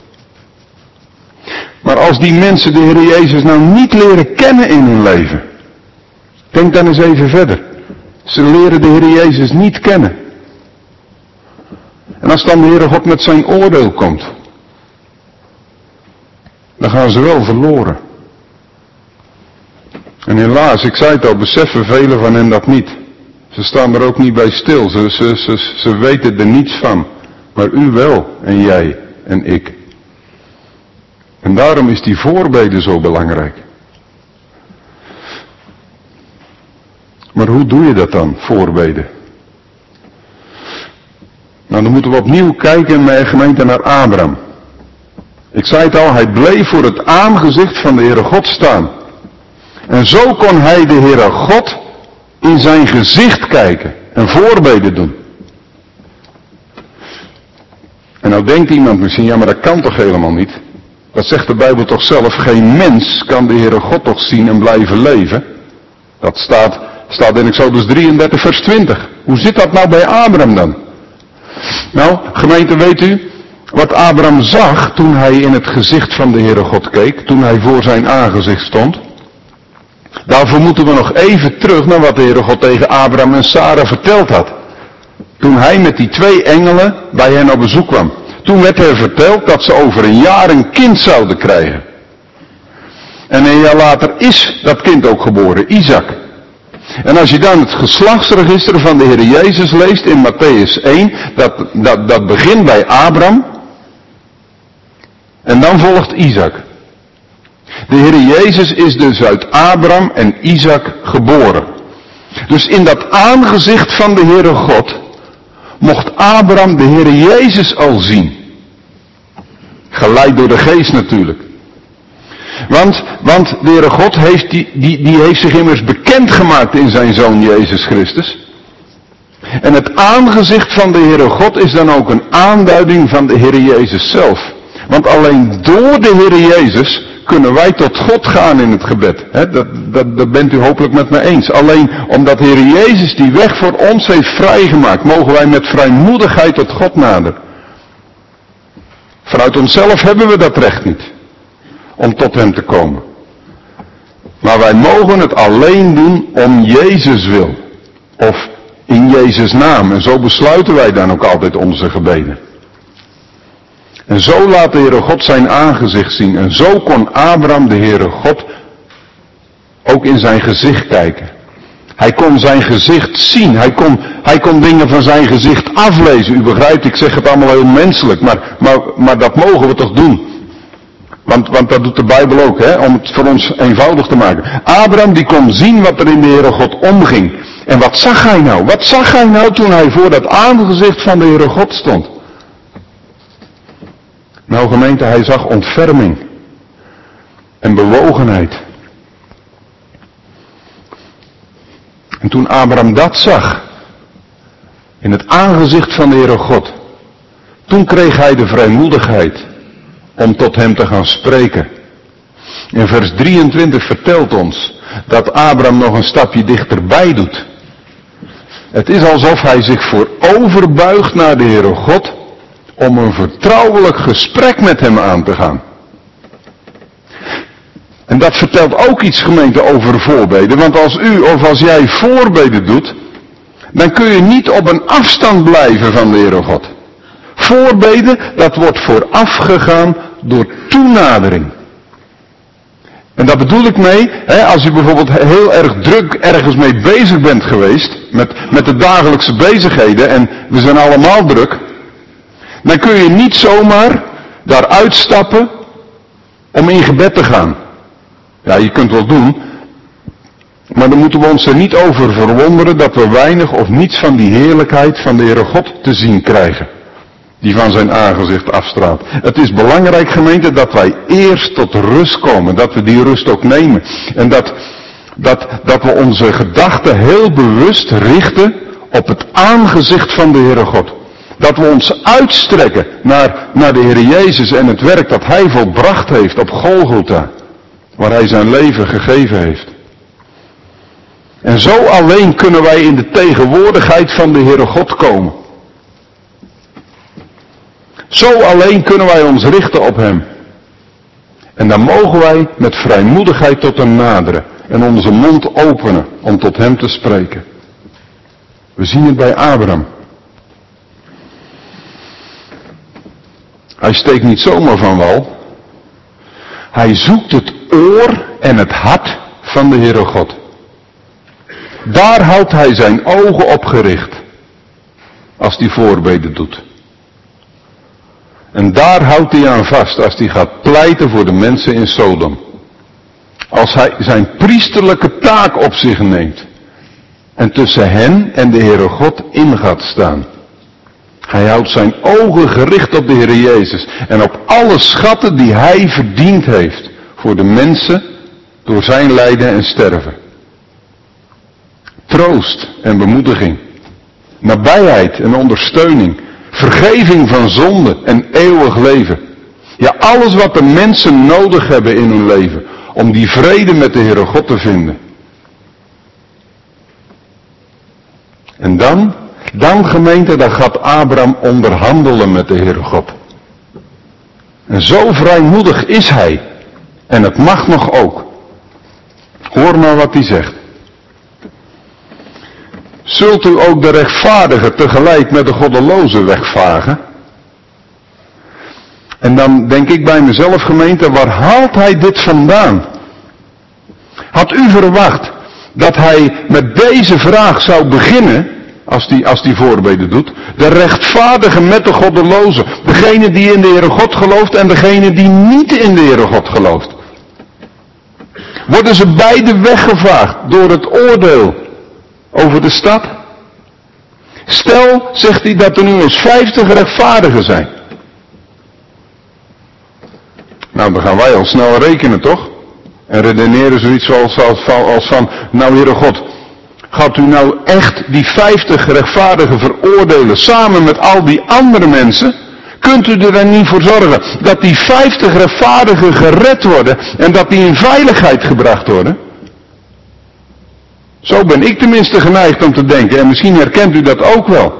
Maar als die mensen de Heer Jezus nou niet leren kennen in hun leven. Denk dan eens even verder. Ze leren de Heer Jezus niet kennen. En als dan de Heere God met zijn oordeel komt. Dan gaan ze wel verloren. En helaas, ik zei het al, beseffen velen van hen dat niet. Ze staan er ook niet bij stil. Ze weten er niets van. Maar u wel, en jij, en ik. En daarom is die voorbede zo belangrijk. Maar hoe doe je dat dan, voorbeden? Nou, dan moeten we opnieuw kijken in mijn gemeente naar Abraham. Ik zei het al, hij bleef voor het aangezicht van de Heere God staan. En zo kon hij de Heere God in zijn gezicht kijken en voorbeden doen. En nou denkt iemand misschien, ja maar dat kan toch helemaal niet? Dat zegt de Bijbel toch zelf, geen mens kan de Heere God toch zien en blijven leven? Dat staat in Exodus 33 vers 20. Hoe zit dat nou bij Abraham dan? Nou, gemeente, weet u wat Abraham zag toen hij in het gezicht van de Heere God keek, toen hij voor zijn aangezicht stond? Daarvoor moeten we nog even terug naar wat de Heere God tegen Abraham en Sarah verteld had. Toen hij met die 2 engelen bij hen op bezoek kwam. Toen werd er verteld dat ze over een jaar een kind zouden krijgen. En een jaar later is dat kind ook geboren, Isaac. En als je dan het geslachtsregister van de Heer Jezus leest in Mattheüs 1, dat begint bij Abraham. En dan volgt Isaac. De Heer Jezus is dus uit Abraham en Isaac geboren. Dus in dat aangezicht van de Heere God mocht Abraham de Heer Jezus al zien. Geleid door de geest natuurlijk. Want de Heere God heeft, die heeft zich immers bekendgemaakt in zijn Zoon Jezus Christus. En het aangezicht van de Heere God is dan ook een aanduiding van de Heer Jezus zelf. Want alleen door de Heer Jezus kunnen wij tot God gaan in het gebed. Dat bent u hopelijk met me eens. Alleen omdat de Heer Jezus die weg voor ons heeft vrijgemaakt, mogen wij met vrijmoedigheid tot God naderen. Vanuit onszelf hebben we dat recht niet. Om tot hem te komen. Maar wij mogen het alleen doen om Jezus wil. Of in Jezus naam. En zo besluiten wij dan ook altijd onze gebeden. En zo laat de Heere God zijn aangezicht zien. En zo kon Abraham de Heere God ook in zijn gezicht kijken. Hij kon zijn gezicht zien. Hij kon dingen van zijn gezicht aflezen. U begrijpt, ik zeg het allemaal heel menselijk. Maar dat mogen we toch doen. Want dat doet de Bijbel ook, om het voor ons eenvoudig te maken. Abraham die kon zien wat er in de Heere God omging. En wat zag hij nou? Wat zag hij nou toen hij voor dat aangezicht van de Heere God stond? Nou gemeente, hij zag ontferming. En bewogenheid. En toen Abraham dat zag, in het aangezicht van de Heere God, toen kreeg hij de vrijmoedigheid om tot hem te gaan spreken. In vers 23 vertelt ons dat Abraham nog een stapje dichterbij doet. Het is alsof hij zich vooroverbuigt naar de Heere God om een vertrouwelijk gesprek met hem aan te gaan. En dat vertelt ook iets, gemeente, over voorbeden. Want als u of als jij voorbeden doet, dan kun je niet op een afstand blijven van de Heere God. Voorbeden, dat wordt voorafgegaan door toenadering. En daar bedoel ik mee, als u bijvoorbeeld heel erg druk ergens mee bezig bent geweest, met de dagelijkse bezigheden, en we zijn allemaal druk, dan kun je niet zomaar daar uitstappen om in gebed te gaan. Ja, je kunt wel doen, maar dan moeten we ons er niet over verwonderen dat we weinig of niets van die heerlijkheid van de Heere God te zien krijgen. Die van zijn aangezicht afstraalt. Het is belangrijk, gemeente, dat wij eerst tot rust komen. Dat we die rust ook nemen. En dat we onze gedachten heel bewust richten op het aangezicht van de Heere God. Dat we ons uitstrekken naar de Heer Jezus en het werk dat Hij volbracht heeft op Golgotha. Waar Hij zijn leven gegeven heeft. En zo alleen kunnen wij in de tegenwoordigheid van de Heere God komen. Zo alleen kunnen wij ons richten op Hem. En dan mogen wij met vrijmoedigheid tot Hem naderen en onze mond openen om tot Hem te spreken. We zien het bij Abraham. Hij steekt niet zomaar van wal. Hij zoekt het oor en het hart van de Heere God. Daar houdt hij zijn ogen op gericht. Als hij voorbeden doet. En daar houdt hij aan vast als hij gaat pleiten voor de mensen in Sodom. Als hij zijn priesterlijke taak op zich neemt. En tussen hen en de Heere God in gaat staan. Hij houdt zijn ogen gericht op de Heere Jezus. En op alle schatten die hij verdiend heeft. Voor de mensen door zijn lijden en sterven. Troost en bemoediging. Nabijheid en ondersteuning. Vergeving van zonde en eeuwig leven. Ja, alles wat de mensen nodig hebben in hun leven. Om die vrede met de Heere God te vinden. En dan gemeente, dan gaat Abraham onderhandelen met de Heere God. En zo vrijmoedig is hij. En het mag nog ook. Hoor maar wat hij zegt. Zult u ook de rechtvaardige tegelijk met de goddeloze wegvagen? En dan denk ik bij mezelf, gemeente, waar haalt hij dit vandaan? Had u verwacht dat hij met deze vraag zou beginnen, als die voorbeden doet, de rechtvaardige met de goddeloze, degene die in de Heere God gelooft en degene die niet in de Heere God gelooft? Worden ze beide weggevaagd door het oordeel over de stad? Stel, zegt hij, dat er nu eens 50 rechtvaardigen zijn. Nou, dan gaan wij al snel rekenen, toch? En redeneren zoiets als van, nou Heere God, gaat u nou echt die 50 rechtvaardigen veroordelen samen met al die andere mensen? Kunt u er dan niet voor zorgen dat die 50 rechtvaardigen gered worden en dat die in veiligheid gebracht worden? Zo ben ik tenminste geneigd om te denken. En misschien herkent u dat ook wel.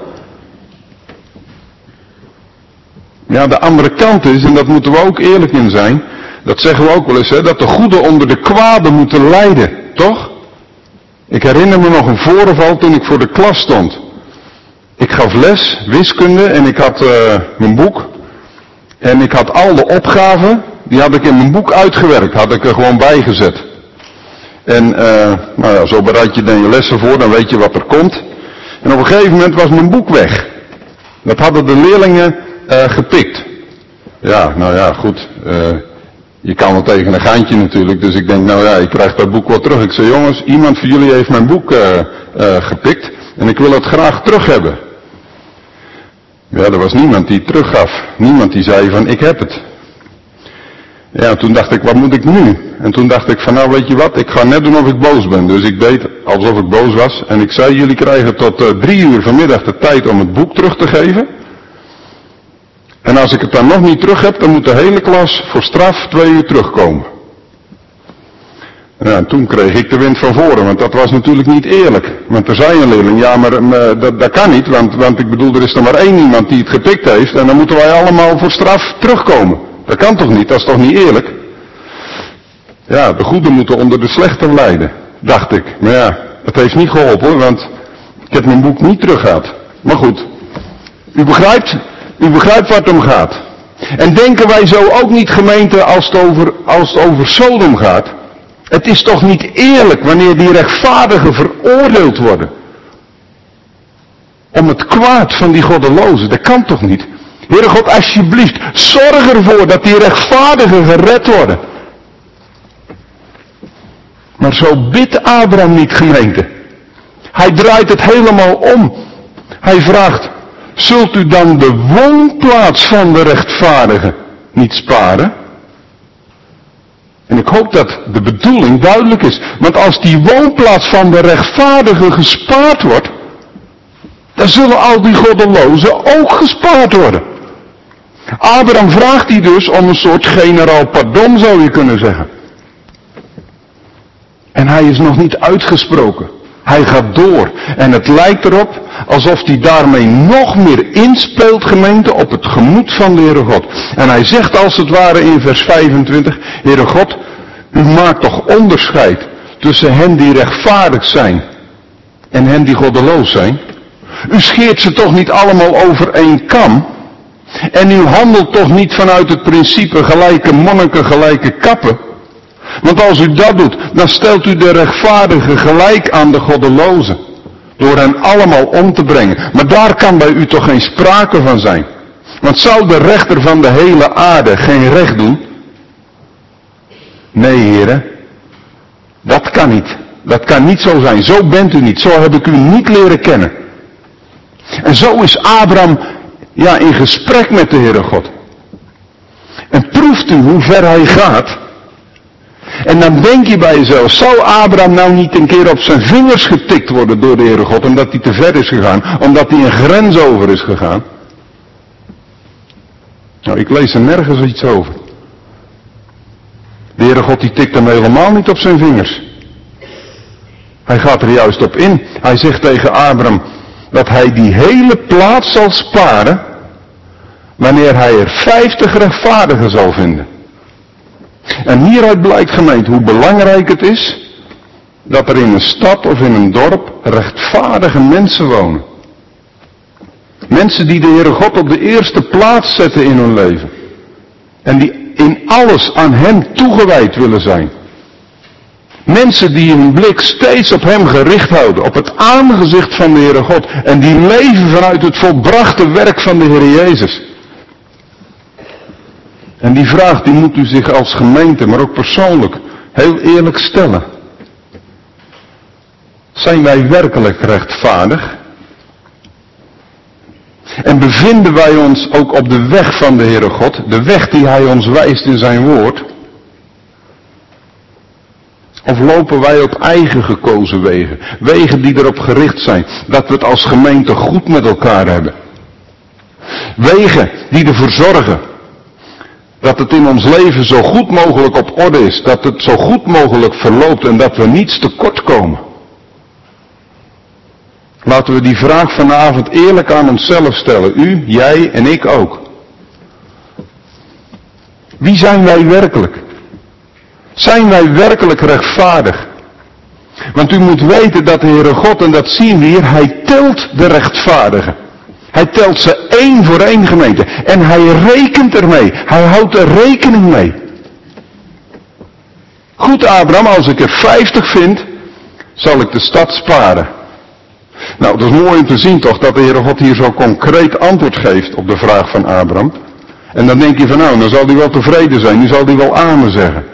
Ja, de andere kant is, en dat moeten we ook eerlijk in zijn. Dat zeggen we ook wel eens, hè, dat de goeden onder de kwade moeten lijden. Toch? Ik herinner me nog een voorval toen ik voor de klas stond. Ik gaf les, wiskunde, en ik had mijn boek. En ik had al de opgaven, die had ik in mijn boek uitgewerkt. Had ik er gewoon bij gezet. En nou ja, zo bereid je dan je lessen voor, dan weet je wat er komt. En op een gegeven moment was mijn boek weg. Dat hadden de leerlingen gepikt. Ja, nou ja, goed. Je kan wel tegen een gaantje natuurlijk. Dus ik denk, nou ja, ik krijg dat boek wel terug. Ik zei, jongens, iemand van jullie heeft mijn boek gepikt. En ik wil het graag terug hebben. Ja, er was niemand die het teruggaf. Niemand die zei van, ik heb het. Ja, toen dacht ik, wat moet ik nu? En toen dacht ik van, nou weet je wat, ik ga net doen of ik boos ben. Dus ik deed alsof ik boos was. En ik zei, jullie krijgen tot 3 uur vanmiddag de tijd om het boek terug te geven. En als ik het dan nog niet terug heb, dan moet de hele klas voor straf 2 uur terugkomen. Ja, en toen kreeg ik de wind van voren, want dat was natuurlijk niet eerlijk. Want er zei een leerling, ja maar dat kan niet, want ik bedoel, er is er maar 1 iemand die het gepikt heeft. En dan moeten wij allemaal voor straf terugkomen. Dat kan toch niet, dat is toch niet eerlijk? Ja, de goeden moeten onder de slechten lijden, dacht ik. Maar ja, het heeft niet geholpen, want ik heb mijn boek niet terug gehad. Maar goed, u begrijpt waar het om gaat. En denken wij zo ook niet, gemeente, als het over Sodom gaat? Het is toch niet eerlijk wanneer die rechtvaardigen veroordeeld worden? Om het kwaad van die goddelozen, dat kan toch niet? Heere God, alsjeblieft, zorg ervoor dat die rechtvaardigen gered worden. Maar zo bidt Abraham niet, gemeente. Hij draait het helemaal om. Hij vraagt, zult u dan de woonplaats van de rechtvaardigen niet sparen? En ik hoop dat de bedoeling duidelijk is. Want als die woonplaats van de rechtvaardigen gespaard wordt, dan zullen al die goddelozen ook gespaard worden. Abraham vraagt hij dus om een soort generaal pardon, zou je kunnen zeggen. En hij is nog niet uitgesproken. Hij gaat door. En het lijkt erop alsof hij daarmee nog meer inspeelt, gemeente, op het gemoed van de Heere God. En hij zegt als het ware in vers 25, Heere God, u maakt toch onderscheid tussen hen die rechtvaardig zijn en hen die goddeloos zijn. U scheert ze toch niet allemaal over één kam? En u handelt toch niet vanuit het principe gelijke monniken, gelijke kappen? Want als u dat doet, dan stelt u de rechtvaardigen gelijk aan de goddelozen. Door hen allemaal om te brengen. Maar daar kan bij u toch geen sprake van zijn. Want zou de rechter van de hele aarde geen recht doen? Nee, heren. Dat kan niet. Dat kan niet zo zijn. Zo bent u niet. Zo heb ik u niet leren kennen. En zo is Abraham in gesprek met de Heere God. En proeft u hoe ver hij gaat. En dan denk je bij jezelf, zou Abraham nou niet een keer op zijn vingers getikt worden door de Heere God, omdat hij te ver is gegaan, omdat hij een grens over is gegaan? Nou, ik lees er nergens iets over. De Heere God die tikt hem helemaal niet op zijn vingers. Hij gaat er juist op in. Hij zegt tegen Abraham dat hij die hele plaats zal sparen, wanneer hij er 50 rechtvaardigen zal vinden. En hieruit blijkt, gemeente, hoe belangrijk het is dat er in een stad of in een dorp rechtvaardige mensen wonen. Mensen die de Heere God op de eerste plaats zetten in hun leven. En die in alles aan Hem toegewijd willen zijn. Mensen die hun blik steeds op Hem gericht houden, op het aangezicht van de Heere God. En die leven vanuit het volbrachte werk van de Heer Jezus. En die vraag die moet u zich als gemeente, maar ook persoonlijk, heel eerlijk stellen. Zijn wij werkelijk rechtvaardig? En bevinden wij ons ook op de weg van de Heere God, de weg die Hij ons wijst in zijn woord? Of lopen wij op eigen gekozen wegen, wegen die erop gericht zijn, dat we het als gemeente goed met elkaar hebben? Wegen die ervoor zorgen dat het in ons leven zo goed mogelijk op orde is, dat het zo goed mogelijk verloopt en dat we niets tekort komen. Laten we die vraag vanavond eerlijk aan onszelf stellen. U, jij en ik ook. Wie zijn wij werkelijk? Zijn wij werkelijk rechtvaardig? Want u moet weten dat de Heere God, en dat zien we hier, Hij telt de rechtvaardigen. Hij telt ze één voor één, gemeente. En Hij rekent ermee. Hij houdt er rekening mee. Goed, Abraham, als ik er 50 vind, zal ik de stad sparen. Nou, dat is mooi om te zien toch, dat de Heere God hier zo concreet antwoord geeft op de vraag van Abraham. En dan denk je van nou, dan zal hij wel tevreden zijn, nu zal hij wel amen zeggen.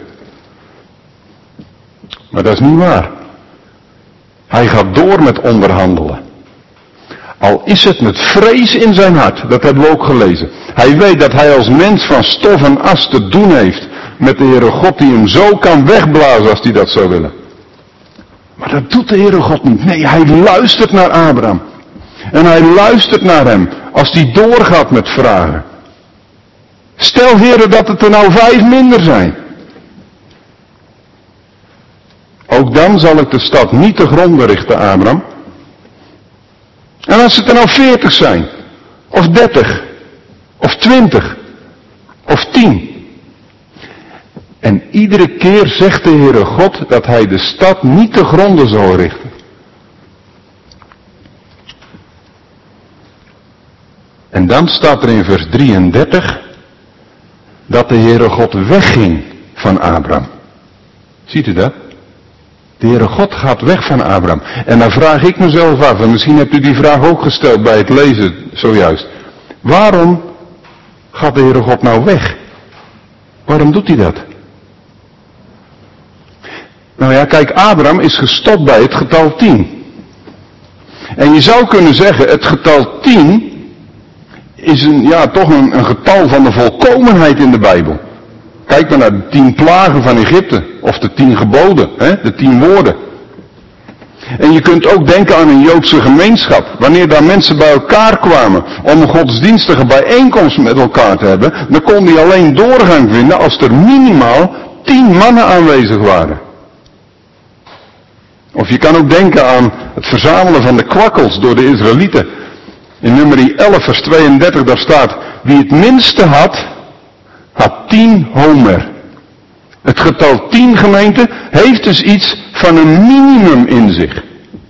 Maar dat is niet waar. Hij gaat door met onderhandelen. Al is het met vrees in zijn hart, dat hebben we ook gelezen. Hij weet dat hij als mens van stof en as te doen heeft met de Heere God die hem zo kan wegblazen als hij dat zou willen. Maar dat doet de Heere God niet. Nee, hij luistert naar Abraham. En hij luistert naar hem als hij doorgaat met vragen. Stel, Heere, dat het er nou 5 minder zijn. Ook dan zal ik de stad niet te gronden richten, Abraham. En als het er nou 40 zijn, of 30, of 20, of 10. En iedere keer zegt de Heere God dat Hij de stad niet te gronden zal richten. En dan staat er in vers 33 dat de Heere God wegging van Abraham. Ziet u dat? De Heere God gaat weg van Abraham. En dan vraag ik mezelf af, en misschien hebt u die vraag ook gesteld bij het lezen zojuist. Waarom gaat de Heere God nou weg? Waarom doet hij dat? Nou ja, kijk, Abraham is gestopt bij het getal 10. En je zou kunnen zeggen, het getal 10 is toch een getal van de volkomenheid in de Bijbel. Kijk maar naar de 10 plagen van Egypte, of de 10 geboden, de 10 woorden. En je kunt ook denken aan een Joodse gemeenschap. Wanneer daar mensen bij elkaar kwamen om een godsdienstige bijeenkomst met elkaar te hebben, dan kon die alleen doorgang vinden als er minimaal 10 mannen aanwezig waren. Of je kan ook denken aan het verzamelen van de kwakkels door de Israëlieten. In nummer 11 vers 32 daar staat, wie het minste had 10 homer. Het getal 10 gemeente heeft dus iets van een minimum in zich.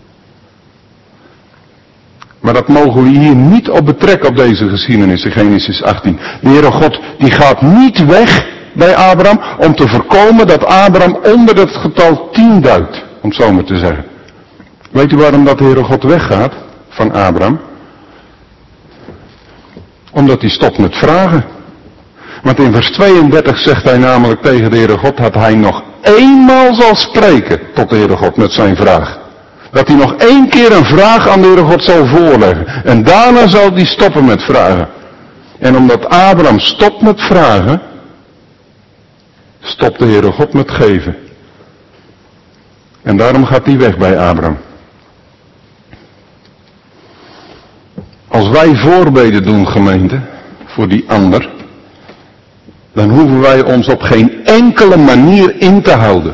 Maar dat mogen we hier niet op betrekken op deze geschiedenis in Genesis 18. De Heere God die gaat niet weg bij Abraham om te voorkomen dat Abraham onder het getal 10 duikt. Om het zo maar te zeggen. Weet u waarom dat de Heere God weggaat van Abraham? Omdat hij stopt met vragen. Want in vers 32 zegt hij namelijk tegen de Heere God dat hij nog eenmaal zal spreken tot de Heere God met zijn vraag. Dat hij nog 1 keer een vraag aan de Heere God zal voorleggen. En daarna zal hij stoppen met vragen. En omdat Abraham stopt met vragen, stopt de Heere God met geven. En daarom gaat hij weg bij Abraham. Als wij voorbeden doen, gemeente, voor die ander, dan hoeven wij ons op geen enkele manier in te houden.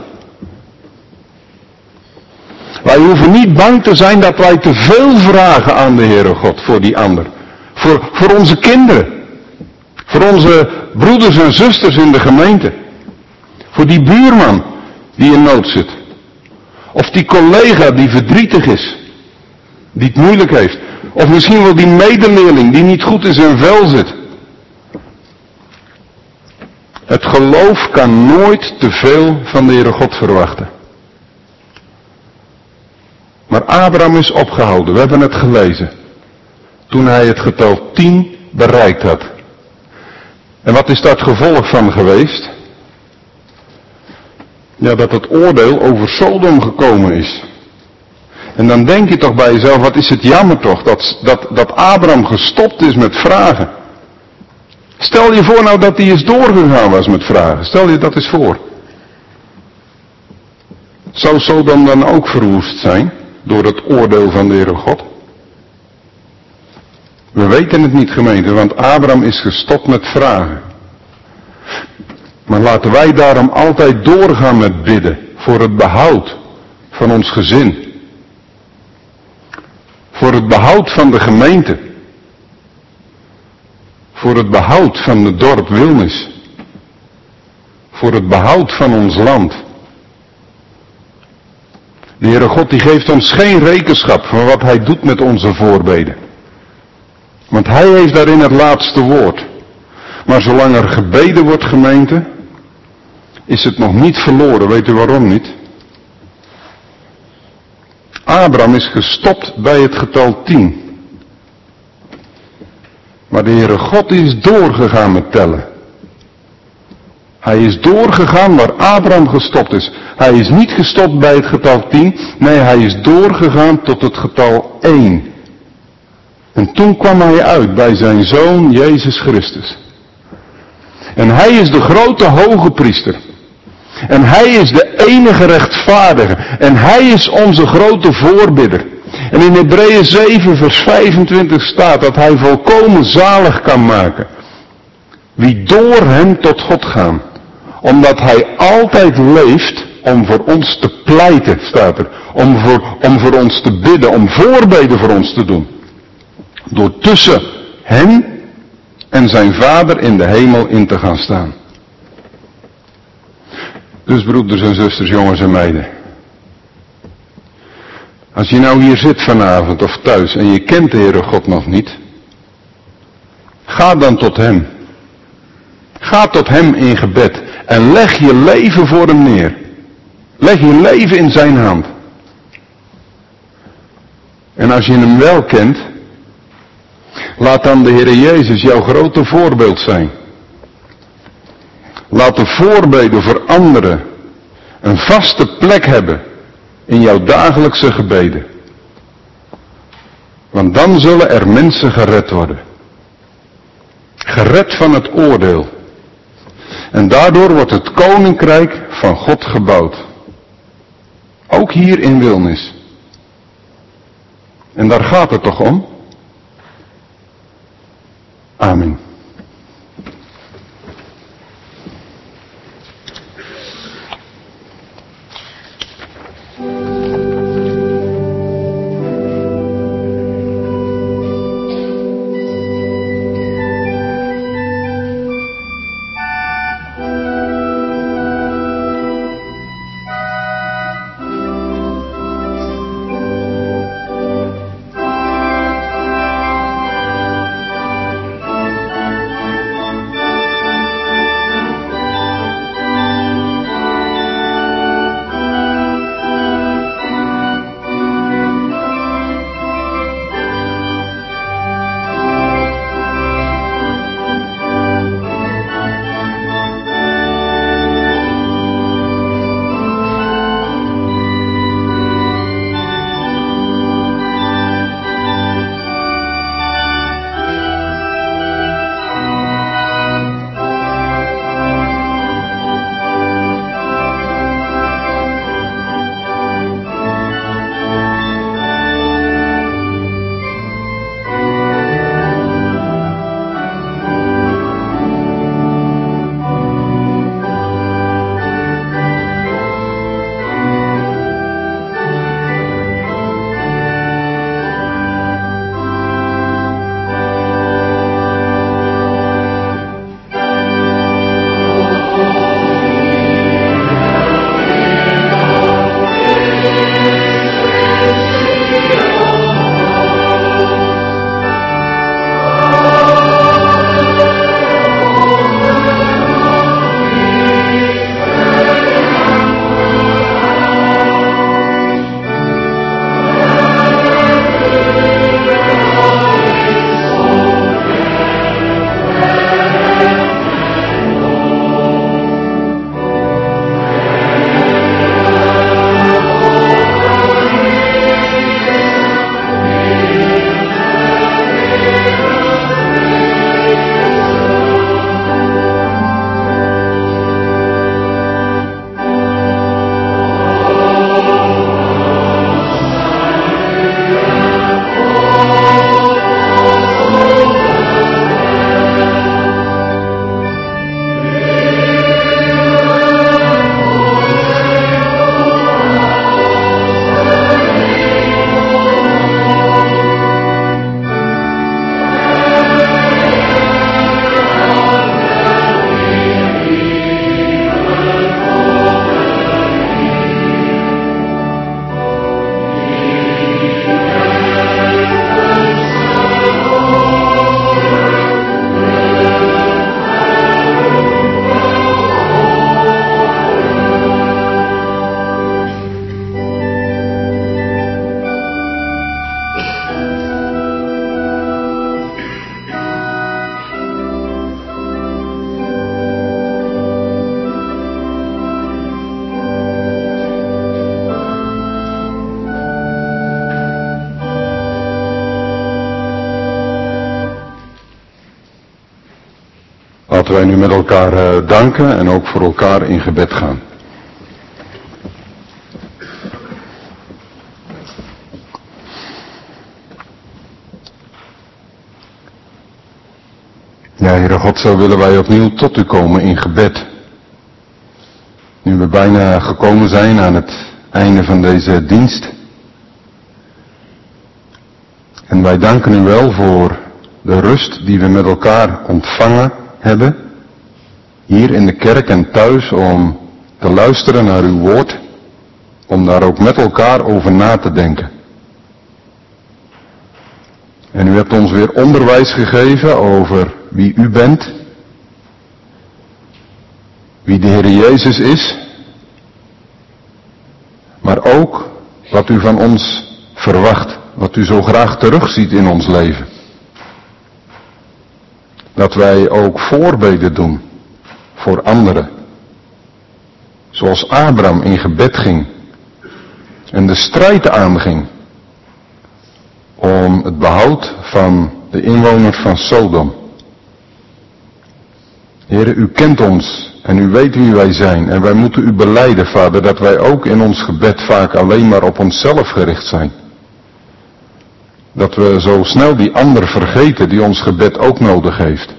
Wij hoeven niet bang te zijn dat wij te veel vragen aan de Heere God voor die ander. Voor onze kinderen. Voor onze broeders en zusters in de gemeente. Voor die buurman die in nood zit. Of die collega die verdrietig is. Die het moeilijk heeft. Of misschien wel die medeleerling die niet goed in zijn vel zit. Het geloof kan nooit te veel van de Heere God verwachten. Maar Abraham is opgehouden, we hebben het gelezen. Toen hij het getal 10 bereikt had. En wat is daar het gevolg van geweest? Ja, dat het oordeel over Sodom gekomen is. En dan denk je toch bij jezelf, wat is het jammer toch, dat Abraham gestopt is met vragen. Stel je voor nou dat hij eens doorgegaan was met vragen. Stel je dat eens voor. Zou Sodom dan ook verwoest zijn door het oordeel van de Heere God? We weten het niet, gemeente, want Abraham is gestopt met vragen. Maar laten wij daarom altijd doorgaan met bidden voor het behoud van ons gezin. Voor het behoud van de gemeente. Voor het behoud van het dorp Wilnis. Voor het behoud van ons land. De Heere God die geeft ons geen rekenschap van wat Hij doet met onze voorbeden. Want Hij heeft daarin het laatste woord. Maar zolang er gebeden wordt, gemeente, is het nog niet verloren. Weet u waarom niet? Abraham is gestopt bij het getal 10. Maar de Heere God is doorgegaan met tellen. Hij is doorgegaan waar Abraham gestopt is. Hij is niet gestopt bij het getal 10. Nee, hij is doorgegaan tot het getal 1. En toen kwam hij uit bij zijn Zoon Jezus Christus. En hij is de grote hoge priester. En hij is de enige rechtvaardige. En hij is onze grote voorbidder. En in Hebreeën 7 vers 25 staat dat hij volkomen zalig kan maken. Wie door hem tot God gaan. Omdat hij altijd leeft om voor ons te pleiten, staat er. Om voor ons te bidden, om voorbeden voor ons te doen. Door tussen hem en zijn Vader in de hemel in te gaan staan. Dus broeders en zusters, jongens en meiden. Als je nou hier zit vanavond of thuis en je kent de Heere God nog niet. Ga dan tot hem. Ga tot hem in gebed. En leg je leven voor hem neer. Leg je leven in zijn hand. En als je hem wel kent. Laat dan de Heere Jezus jouw grote voorbeeld zijn. Laat de voorbeden voor anderen een vaste plek hebben in jouw dagelijkse gebeden. Want dan zullen er mensen gered worden. Gered van het oordeel. En daardoor wordt het koninkrijk van God gebouwd. Ook hier in Wilnis. En daar gaat het toch om? Amen. wij nu met elkaar danken en ook voor elkaar in gebed gaan. Ja, Heere God, zo willen wij opnieuw tot u komen in gebed. Nu we bijna gekomen zijn aan het einde van deze dienst. En wij danken u wel voor de rust die we met elkaar ontvangen hebben. Hier in de kerk en thuis om te luisteren naar uw woord. Om daar ook met elkaar over na te denken. En u hebt ons weer onderwijs gegeven over wie u bent. Wie de Heer Jezus is. Maar ook wat u van ons verwacht. Wat u zo graag terugziet in ons leven. Dat wij ook voorbeden doen voor anderen. Zoals Abraham in gebed ging. En de strijd aanging. Om het behoud van de inwoners van Sodom. Heere, u kent ons en u weet wie wij zijn. En wij moeten u belijden, Vader, dat wij ook in ons gebed vaak alleen maar op onszelf gericht zijn. Dat we zo snel die ander vergeten die ons gebed ook nodig heeft.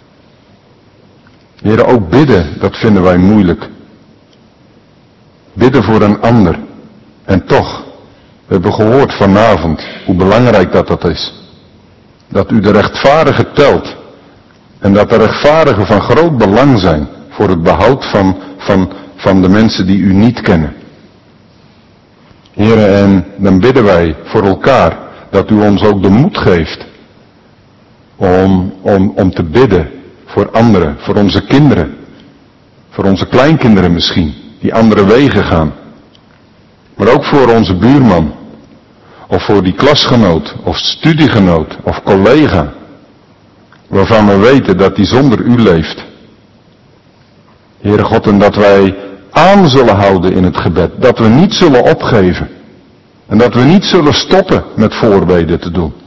Heere, ook bidden, dat vinden wij moeilijk. Bidden voor een ander. En toch, we hebben gehoord vanavond hoe belangrijk dat is. Dat u de rechtvaardigen telt. En dat de rechtvaardigen van groot belang zijn voor het behoud van de mensen die u niet kennen. Heere, en dan bidden wij voor elkaar dat u ons ook de moed geeft om te bidden voor anderen, voor onze kinderen, voor onze kleinkinderen misschien, die andere wegen gaan. Maar ook voor onze buurman, of voor die klasgenoot, of studiegenoot, of collega, waarvan we weten dat die zonder u leeft. Heere God, en dat wij aan zullen houden in het gebed, dat we niet zullen opgeven. En dat we niet zullen stoppen met voorbeden te doen.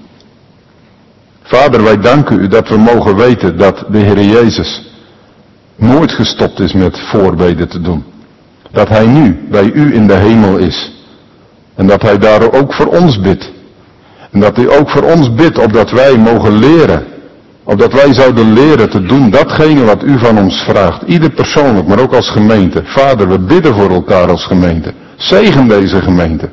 Vader, wij danken u dat we mogen weten dat de Heer Jezus nooit gestopt is met voorbeden te doen. Dat hij nu bij u in de hemel is. En dat hij daardoor ook voor ons bidt. En dat hij ook voor ons bidt opdat wij mogen leren. Opdat wij zouden leren te doen datgene wat u van ons vraagt. Ieder persoonlijk, maar ook als gemeente. Vader, we bidden voor elkaar als gemeente. Zegen deze gemeente.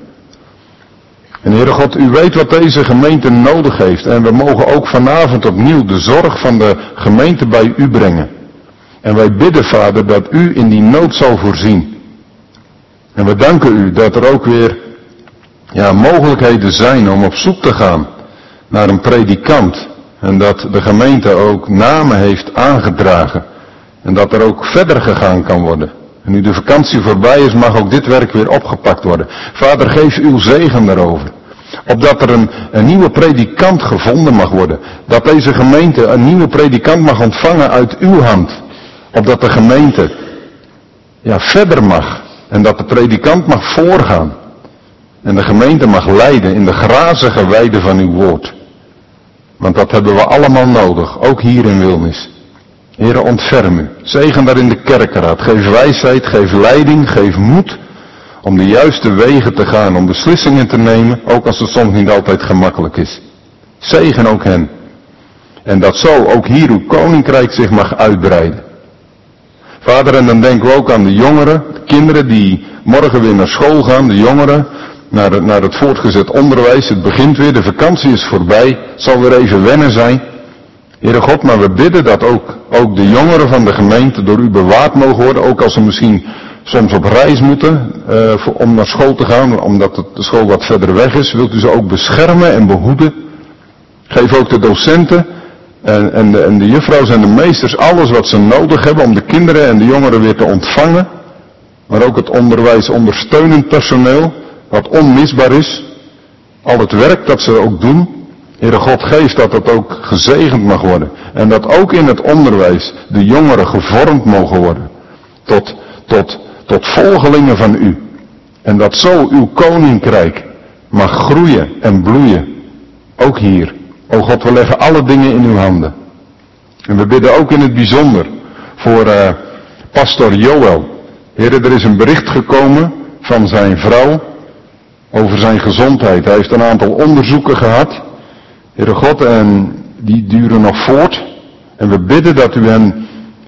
En Heere God, u weet wat deze gemeente nodig heeft. En we mogen ook vanavond opnieuw de zorg van de gemeente bij u brengen. En wij bidden, Vader, dat u in die nood zal voorzien. En we danken u dat er ook weer mogelijkheden zijn om op zoek te gaan naar een predikant. En dat de gemeente ook namen heeft aangedragen. En dat er ook verder gegaan kan worden. En nu de vakantie voorbij is, mag ook dit werk weer opgepakt worden. Vader, geef uw zegen daarover. Opdat er een nieuwe predikant gevonden mag worden. Dat deze gemeente een nieuwe predikant mag ontvangen uit uw hand. Opdat de gemeente verder mag. En dat de predikant mag voorgaan. En de gemeente mag leiden in de grazige weide van uw woord. Want dat hebben we allemaal nodig, ook hier in Wilnis. Heere, ontferm u. Zegen daar in de kerkenraad. Geef wijsheid, geef leiding, geef moed om de juiste wegen te gaan, om beslissingen te nemen, ook als het soms niet altijd gemakkelijk is. Zegen ook hen. En dat zo ook hier uw koninkrijk zich mag uitbreiden. Vader, en dan denken we ook aan de jongeren, de kinderen die morgen weer naar school gaan, de jongeren, naar het voortgezet onderwijs. Het begint weer, de vakantie is voorbij, het zal weer even wennen zijn. Heere God, maar we bidden dat ook de jongeren van de gemeente door u bewaard mogen worden, ook als ze misschien soms op reis moeten om naar school te gaan, omdat de school wat verder weg is. Wilt u ze ook beschermen en behoeden? Geef ook de docenten en de juffrouws en de meesters alles wat ze nodig hebben om de kinderen en de jongeren weer te ontvangen. Maar ook het onderwijs ondersteunend personeel, wat onmisbaar is. Al het werk dat ze ook doen. Heere God, geef dat het ook gezegend mag worden. En dat ook in het onderwijs de jongeren gevormd mogen worden. Tot volgelingen van u. En dat zo uw koninkrijk mag groeien en bloeien. Ook hier. O God, we leggen alle dingen in uw handen. En we bidden ook in het bijzonder voor pastor Joël. Heere, er is een bericht gekomen van zijn vrouw over zijn gezondheid. Hij heeft een aantal onderzoeken gehad. Heere God, en die duren nog voort. En we bidden dat u hem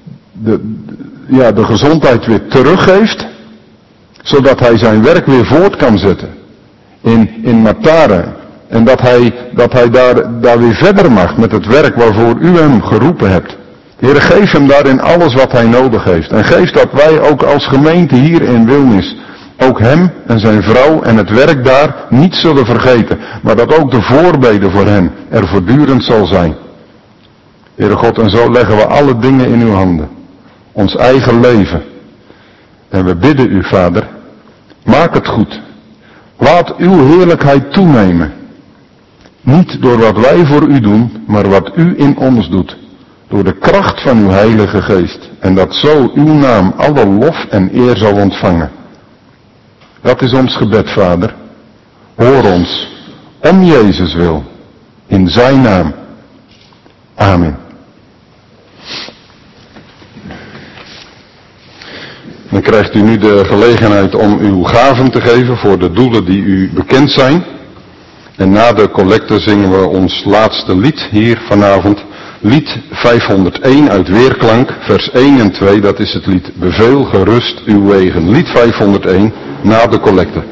de gezondheid weer teruggeeft, zodat hij zijn werk weer voort kan zetten in Matare. En dat hij daar weer verder mag met het werk waarvoor u hem geroepen hebt. Heere, geef hem daarin alles wat hij nodig heeft. En geef dat wij ook als gemeente hier in Wilnis ook hem en zijn vrouw en het werk daar niet zullen vergeten. Maar dat ook de voorbede voor hen er voortdurend zal zijn. Heere God, en zo leggen we alle dingen in uw handen. Ons eigen leven. En we bidden u, Vader, maak het goed. Laat uw heerlijkheid toenemen. Niet door wat wij voor u doen, maar wat u in ons doet. Door de kracht van uw Heilige Geest. En dat zo uw naam alle lof en eer zal ontvangen. Dat is ons gebed, Vader. Hoor ons, om Jezus wil, in zijn naam. Amen. Dan krijgt u nu de gelegenheid om uw gaven te geven voor de doelen die u bekend zijn. En na de collecte zingen we ons laatste lied hier vanavond. Lied 501 uit Weerklank, vers 1 en 2, dat is het lied Beveel gerust uw wegen. Lied 501, na de collecte.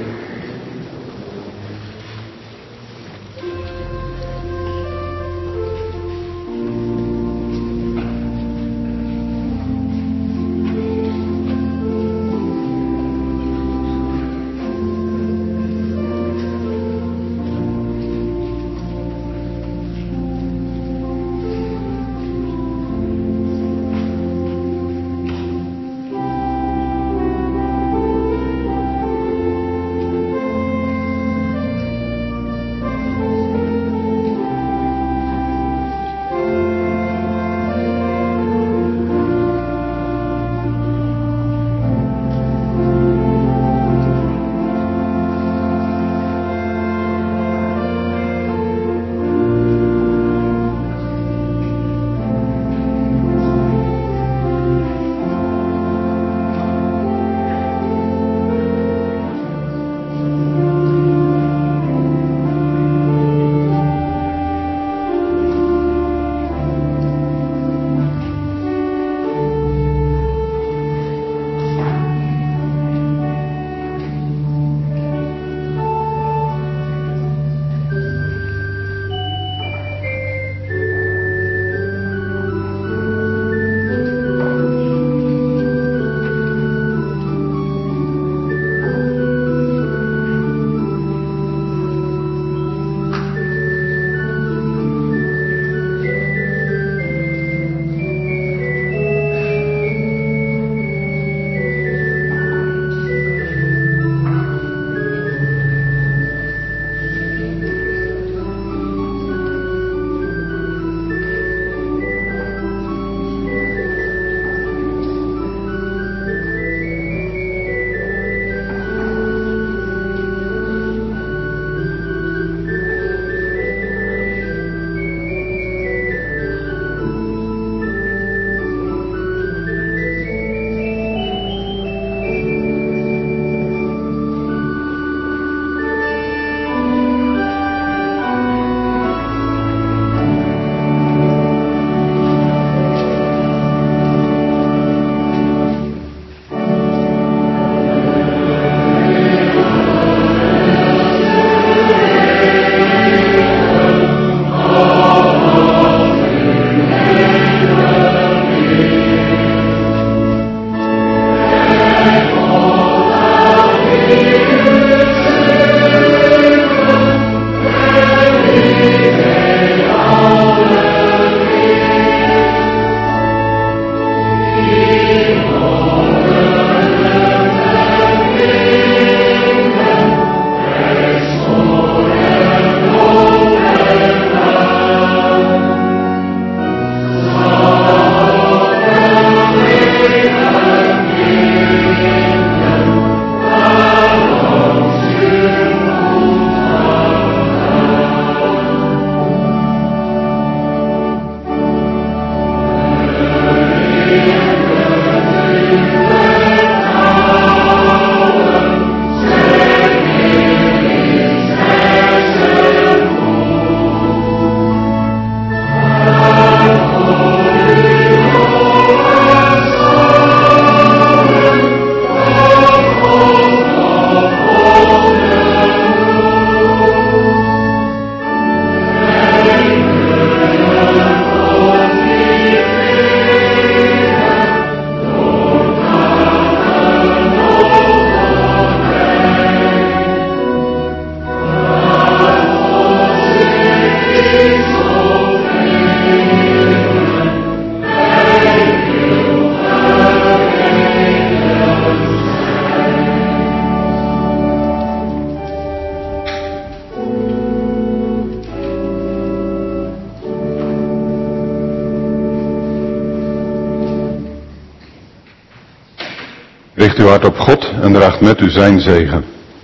Richt uw hart op God en draagt met u zijn zegen.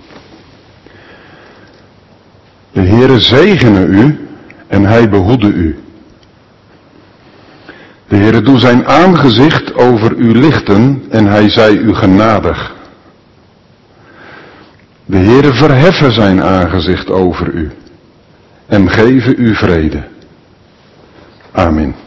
De Heere zegene u en hij behoede u. De Heere doe zijn aangezicht over u lichten en hij zij u genadig. De Heere verheffen zijn aangezicht over u en geven u vrede. Amen.